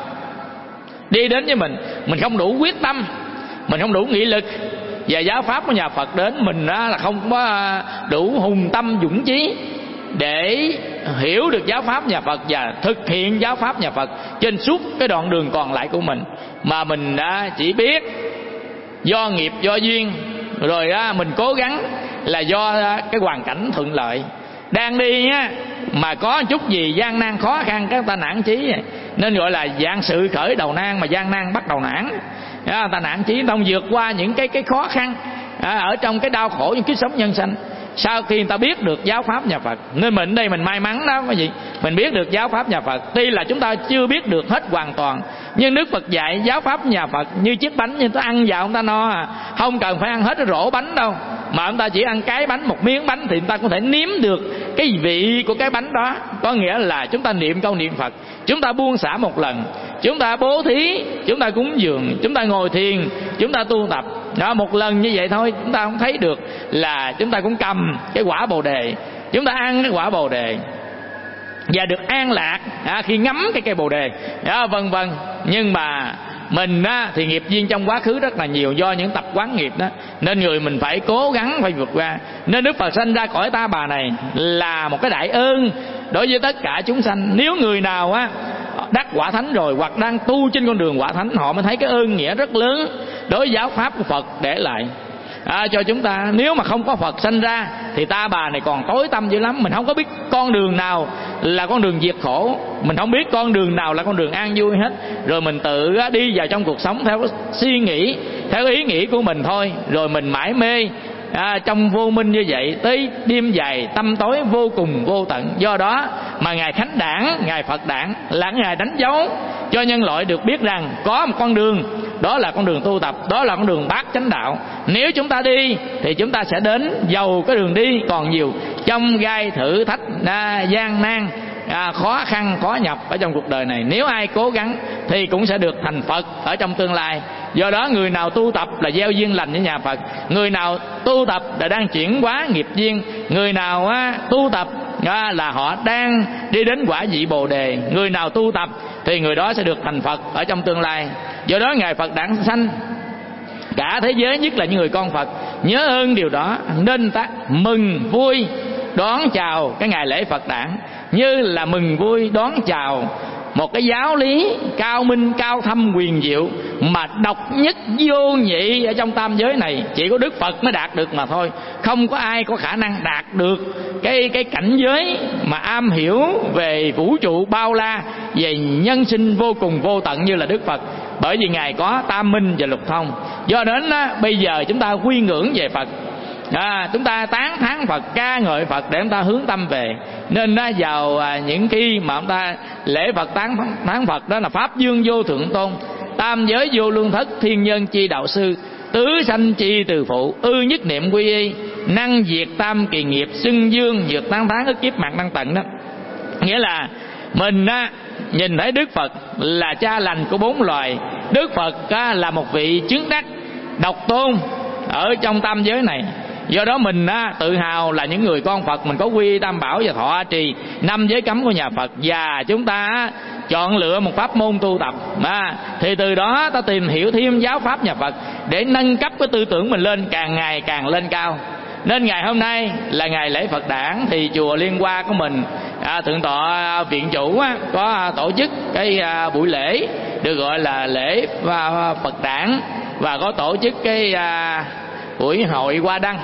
đi đến với mình không đủ quyết tâm, mình không đủ nghị lực, và giáo pháp của nhà Phật đến mình là không có đủ hùng tâm dũng chí để hiểu được giáo pháp nhà Phật và thực hiện giáo pháp nhà Phật trên suốt cái đoạn đường còn lại của mình. Mà mình đã chỉ biết do nghiệp, do duyên, rồi mình cố gắng là do cái hoàn cảnh thuận lợi. Đang đi mà có chút gì gian nan khó khăn, các ta nản chí, nên gọi là vạn sự khởi đầu nan mà gian nan bắt đầu nản. Ta nản chí, ta không vượt qua những cái khó khăn ở trong cái đau khổ, những kiếp sống nhân sanh. Sau khi người ta biết được giáo pháp nhà Phật, nên mình đây mình may mắn đó quý vị, mình biết được giáo pháp nhà Phật. Tuy là chúng ta chưa biết được hết hoàn toàn, nhưng Đức Phật dạy giáo pháp nhà Phật như chiếc bánh, như ta ăn vào chúng ta no không cần phải ăn hết cái rổ bánh đâu, mà chúng ta chỉ ăn cái bánh, một miếng bánh thì chúng ta có thể nếm được cái vị của cái bánh đó. Có nghĩa là chúng ta niệm câu niệm Phật, chúng ta buông xả một lần, chúng ta bố thí, chúng ta cúng dường, chúng ta ngồi thiền, chúng ta tu tập đó, một lần như vậy thôi chúng ta không thấy được là chúng ta cũng cầm cái quả Bồ Đề, chúng ta ăn cái quả Bồ Đề và được an lạc khi ngắm cái cây Bồ Đề đó, vân vân. Nhưng mà mình thì nghiệp duyên trong quá khứ rất là nhiều, do những tập quán nghiệp đó, nên người mình phải cố gắng phải vượt qua. Nên Đức Phật sanh ra cõi ta bà này là một cái đại ơn đối với tất cả chúng sanh. Nếu người nào đắc quả thánh rồi hoặc đang tu trên con đường quả thánh, họ mới thấy cái ơn nghĩa rất lớn đối với giáo pháp của Phật để lại cho chúng ta. Nếu mà không có Phật sanh ra thì ta bà này còn tối tăm dữ lắm. Mình không có biết con đường nào là con đường diệt khổ, mình không biết con đường nào là con đường an vui hết. Rồi mình tự đi vào trong cuộc sống theo suy nghĩ, theo ý nghĩ của mình thôi. Rồi mình mải mê trong vô minh như vậy, tới đêm dài tâm tối vô cùng vô tận. Do đó mà Ngài Khánh Đản, Ngài Phật Đản là Ngài đánh dấu cho nhân loại được biết rằng có một con đường, đó là con đường tu tập, đó là con đường bát chánh đạo. Nếu chúng ta đi thì chúng ta sẽ đến, dầu cái đường đi còn nhiều chông gai thử thách, gian nan, khó khăn khó nhọc ở trong cuộc đời này, nếu ai cố gắng thì cũng sẽ được thành Phật ở trong tương lai. Do đó người nào tu tập là gieo duyên lành với nhà Phật, người nào tu tập là đang chuyển hóa nghiệp duyên, người nào tu tập là họ đang đi đến quả vị Bồ Đề, người nào tu tập thì người đó sẽ được thành Phật ở trong tương lai. Do đó Ngài Phật Đản sanh cả thế giới, nhất là những người con Phật, nhớ ơn điều đó nên ta mừng vui đón chào cái ngày lễ Phật Đản, như là mừng vui đón chào một cái giáo lý cao minh, cao thâm, huyền diệu mà độc nhất vô nhị ở trong tam giới này, chỉ có Đức Phật mới đạt được mà thôi. Không có ai có khả năng đạt được cái cảnh giới mà am hiểu về vũ trụ bao la, về nhân sinh vô cùng vô tận như là Đức Phật, bởi vì Ngài có tam minh và lục thông. Do đến bây giờ chúng ta quy ngưỡng về Phật, chúng ta tán thán Phật, ca ngợi Phật để chúng ta hướng tâm về. Nên vào những khi mà chúng ta lễ Phật tán thán Phật, đó là pháp dương vô thượng tôn, tam giới vô luân thất, thiên nhân chi đạo sư, tứ sanh chi từ phụ, ư nhất niệm quy y, năng diệt tam kỳ nghiệp, xưng dương vượt tán thán ức kiếp mạng năng tận. Đó nghĩa là mình nhìn thấy Đức Phật là cha lành của bốn loài, Đức Phật là một vị chứng đắc độc tôn ở trong tam giới này. Do đó mình tự hào là những người con Phật, mình có quy y tam bảo và thọ trì năm giới cấm của nhà Phật, và chúng ta chọn lựa một pháp môn tu tập thì từ đó ta tìm hiểu thêm giáo pháp nhà Phật để nâng cấp cái tư tưởng mình lên, càng ngày càng lên cao. Nên ngày hôm nay là ngày lễ Phật Đản, thì chùa Liên Hoa của mình, thượng tọa viện chủ có tổ chức cái buổi lễ được gọi là lễ Phật Đản, và có tổ chức cái buổi hội Hoa Đăng.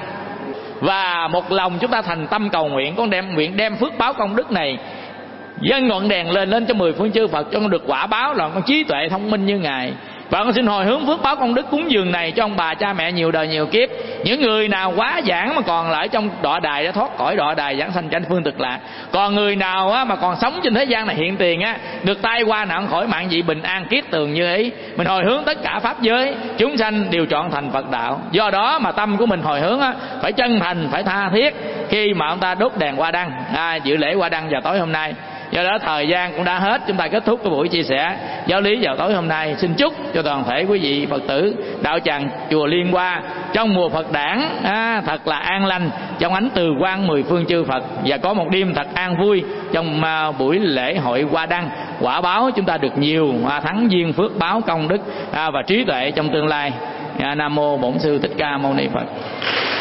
Và một lòng chúng ta thành tâm cầu nguyện, con đem phước báo công đức này dâng ngọn đèn lên cho 10 phương chư Phật, cho con được quả báo là con trí tuệ thông minh như Ngài. Và con xin hồi hướng phước báo công đức cúng dường này cho ông bà cha mẹ nhiều đời nhiều kiếp. Những người nào quá giảng mà còn lại trong đọa đài đã thoát khỏi đọa đài giảng sanh chánh phương cực lạc. Còn người nào mà còn sống trên thế gian này hiện tiền được tai qua nạn khỏi mạng dị bình an kiết tường như ý. Mình hồi hướng tất cả pháp giới chúng sanh đều chọn thành Phật đạo. Do đó mà tâm của mình hồi hướng phải chân thành, phải tha thiết khi mà ông ta đốt đèn Hoa Đăng, dự lễ Hoa Đăng vào tối hôm nay. Do đó thời gian cũng đã hết, chúng ta kết thúc cái buổi chia sẻ giáo lý vào tối hôm nay. Xin chúc cho toàn thể quý vị Phật tử đạo tràng chùa Liên Hoa trong mùa Phật Đản thật là an lành trong ánh từ quang 10 phương chư Phật, và có một đêm thật an vui trong buổi lễ hội Hoa Đăng. Quả báo chúng ta được nhiều thắng duyên phước báo công đức và trí tuệ trong tương lai. Nam mô Bổn Sư Thích Ca Mâu Ni Phật.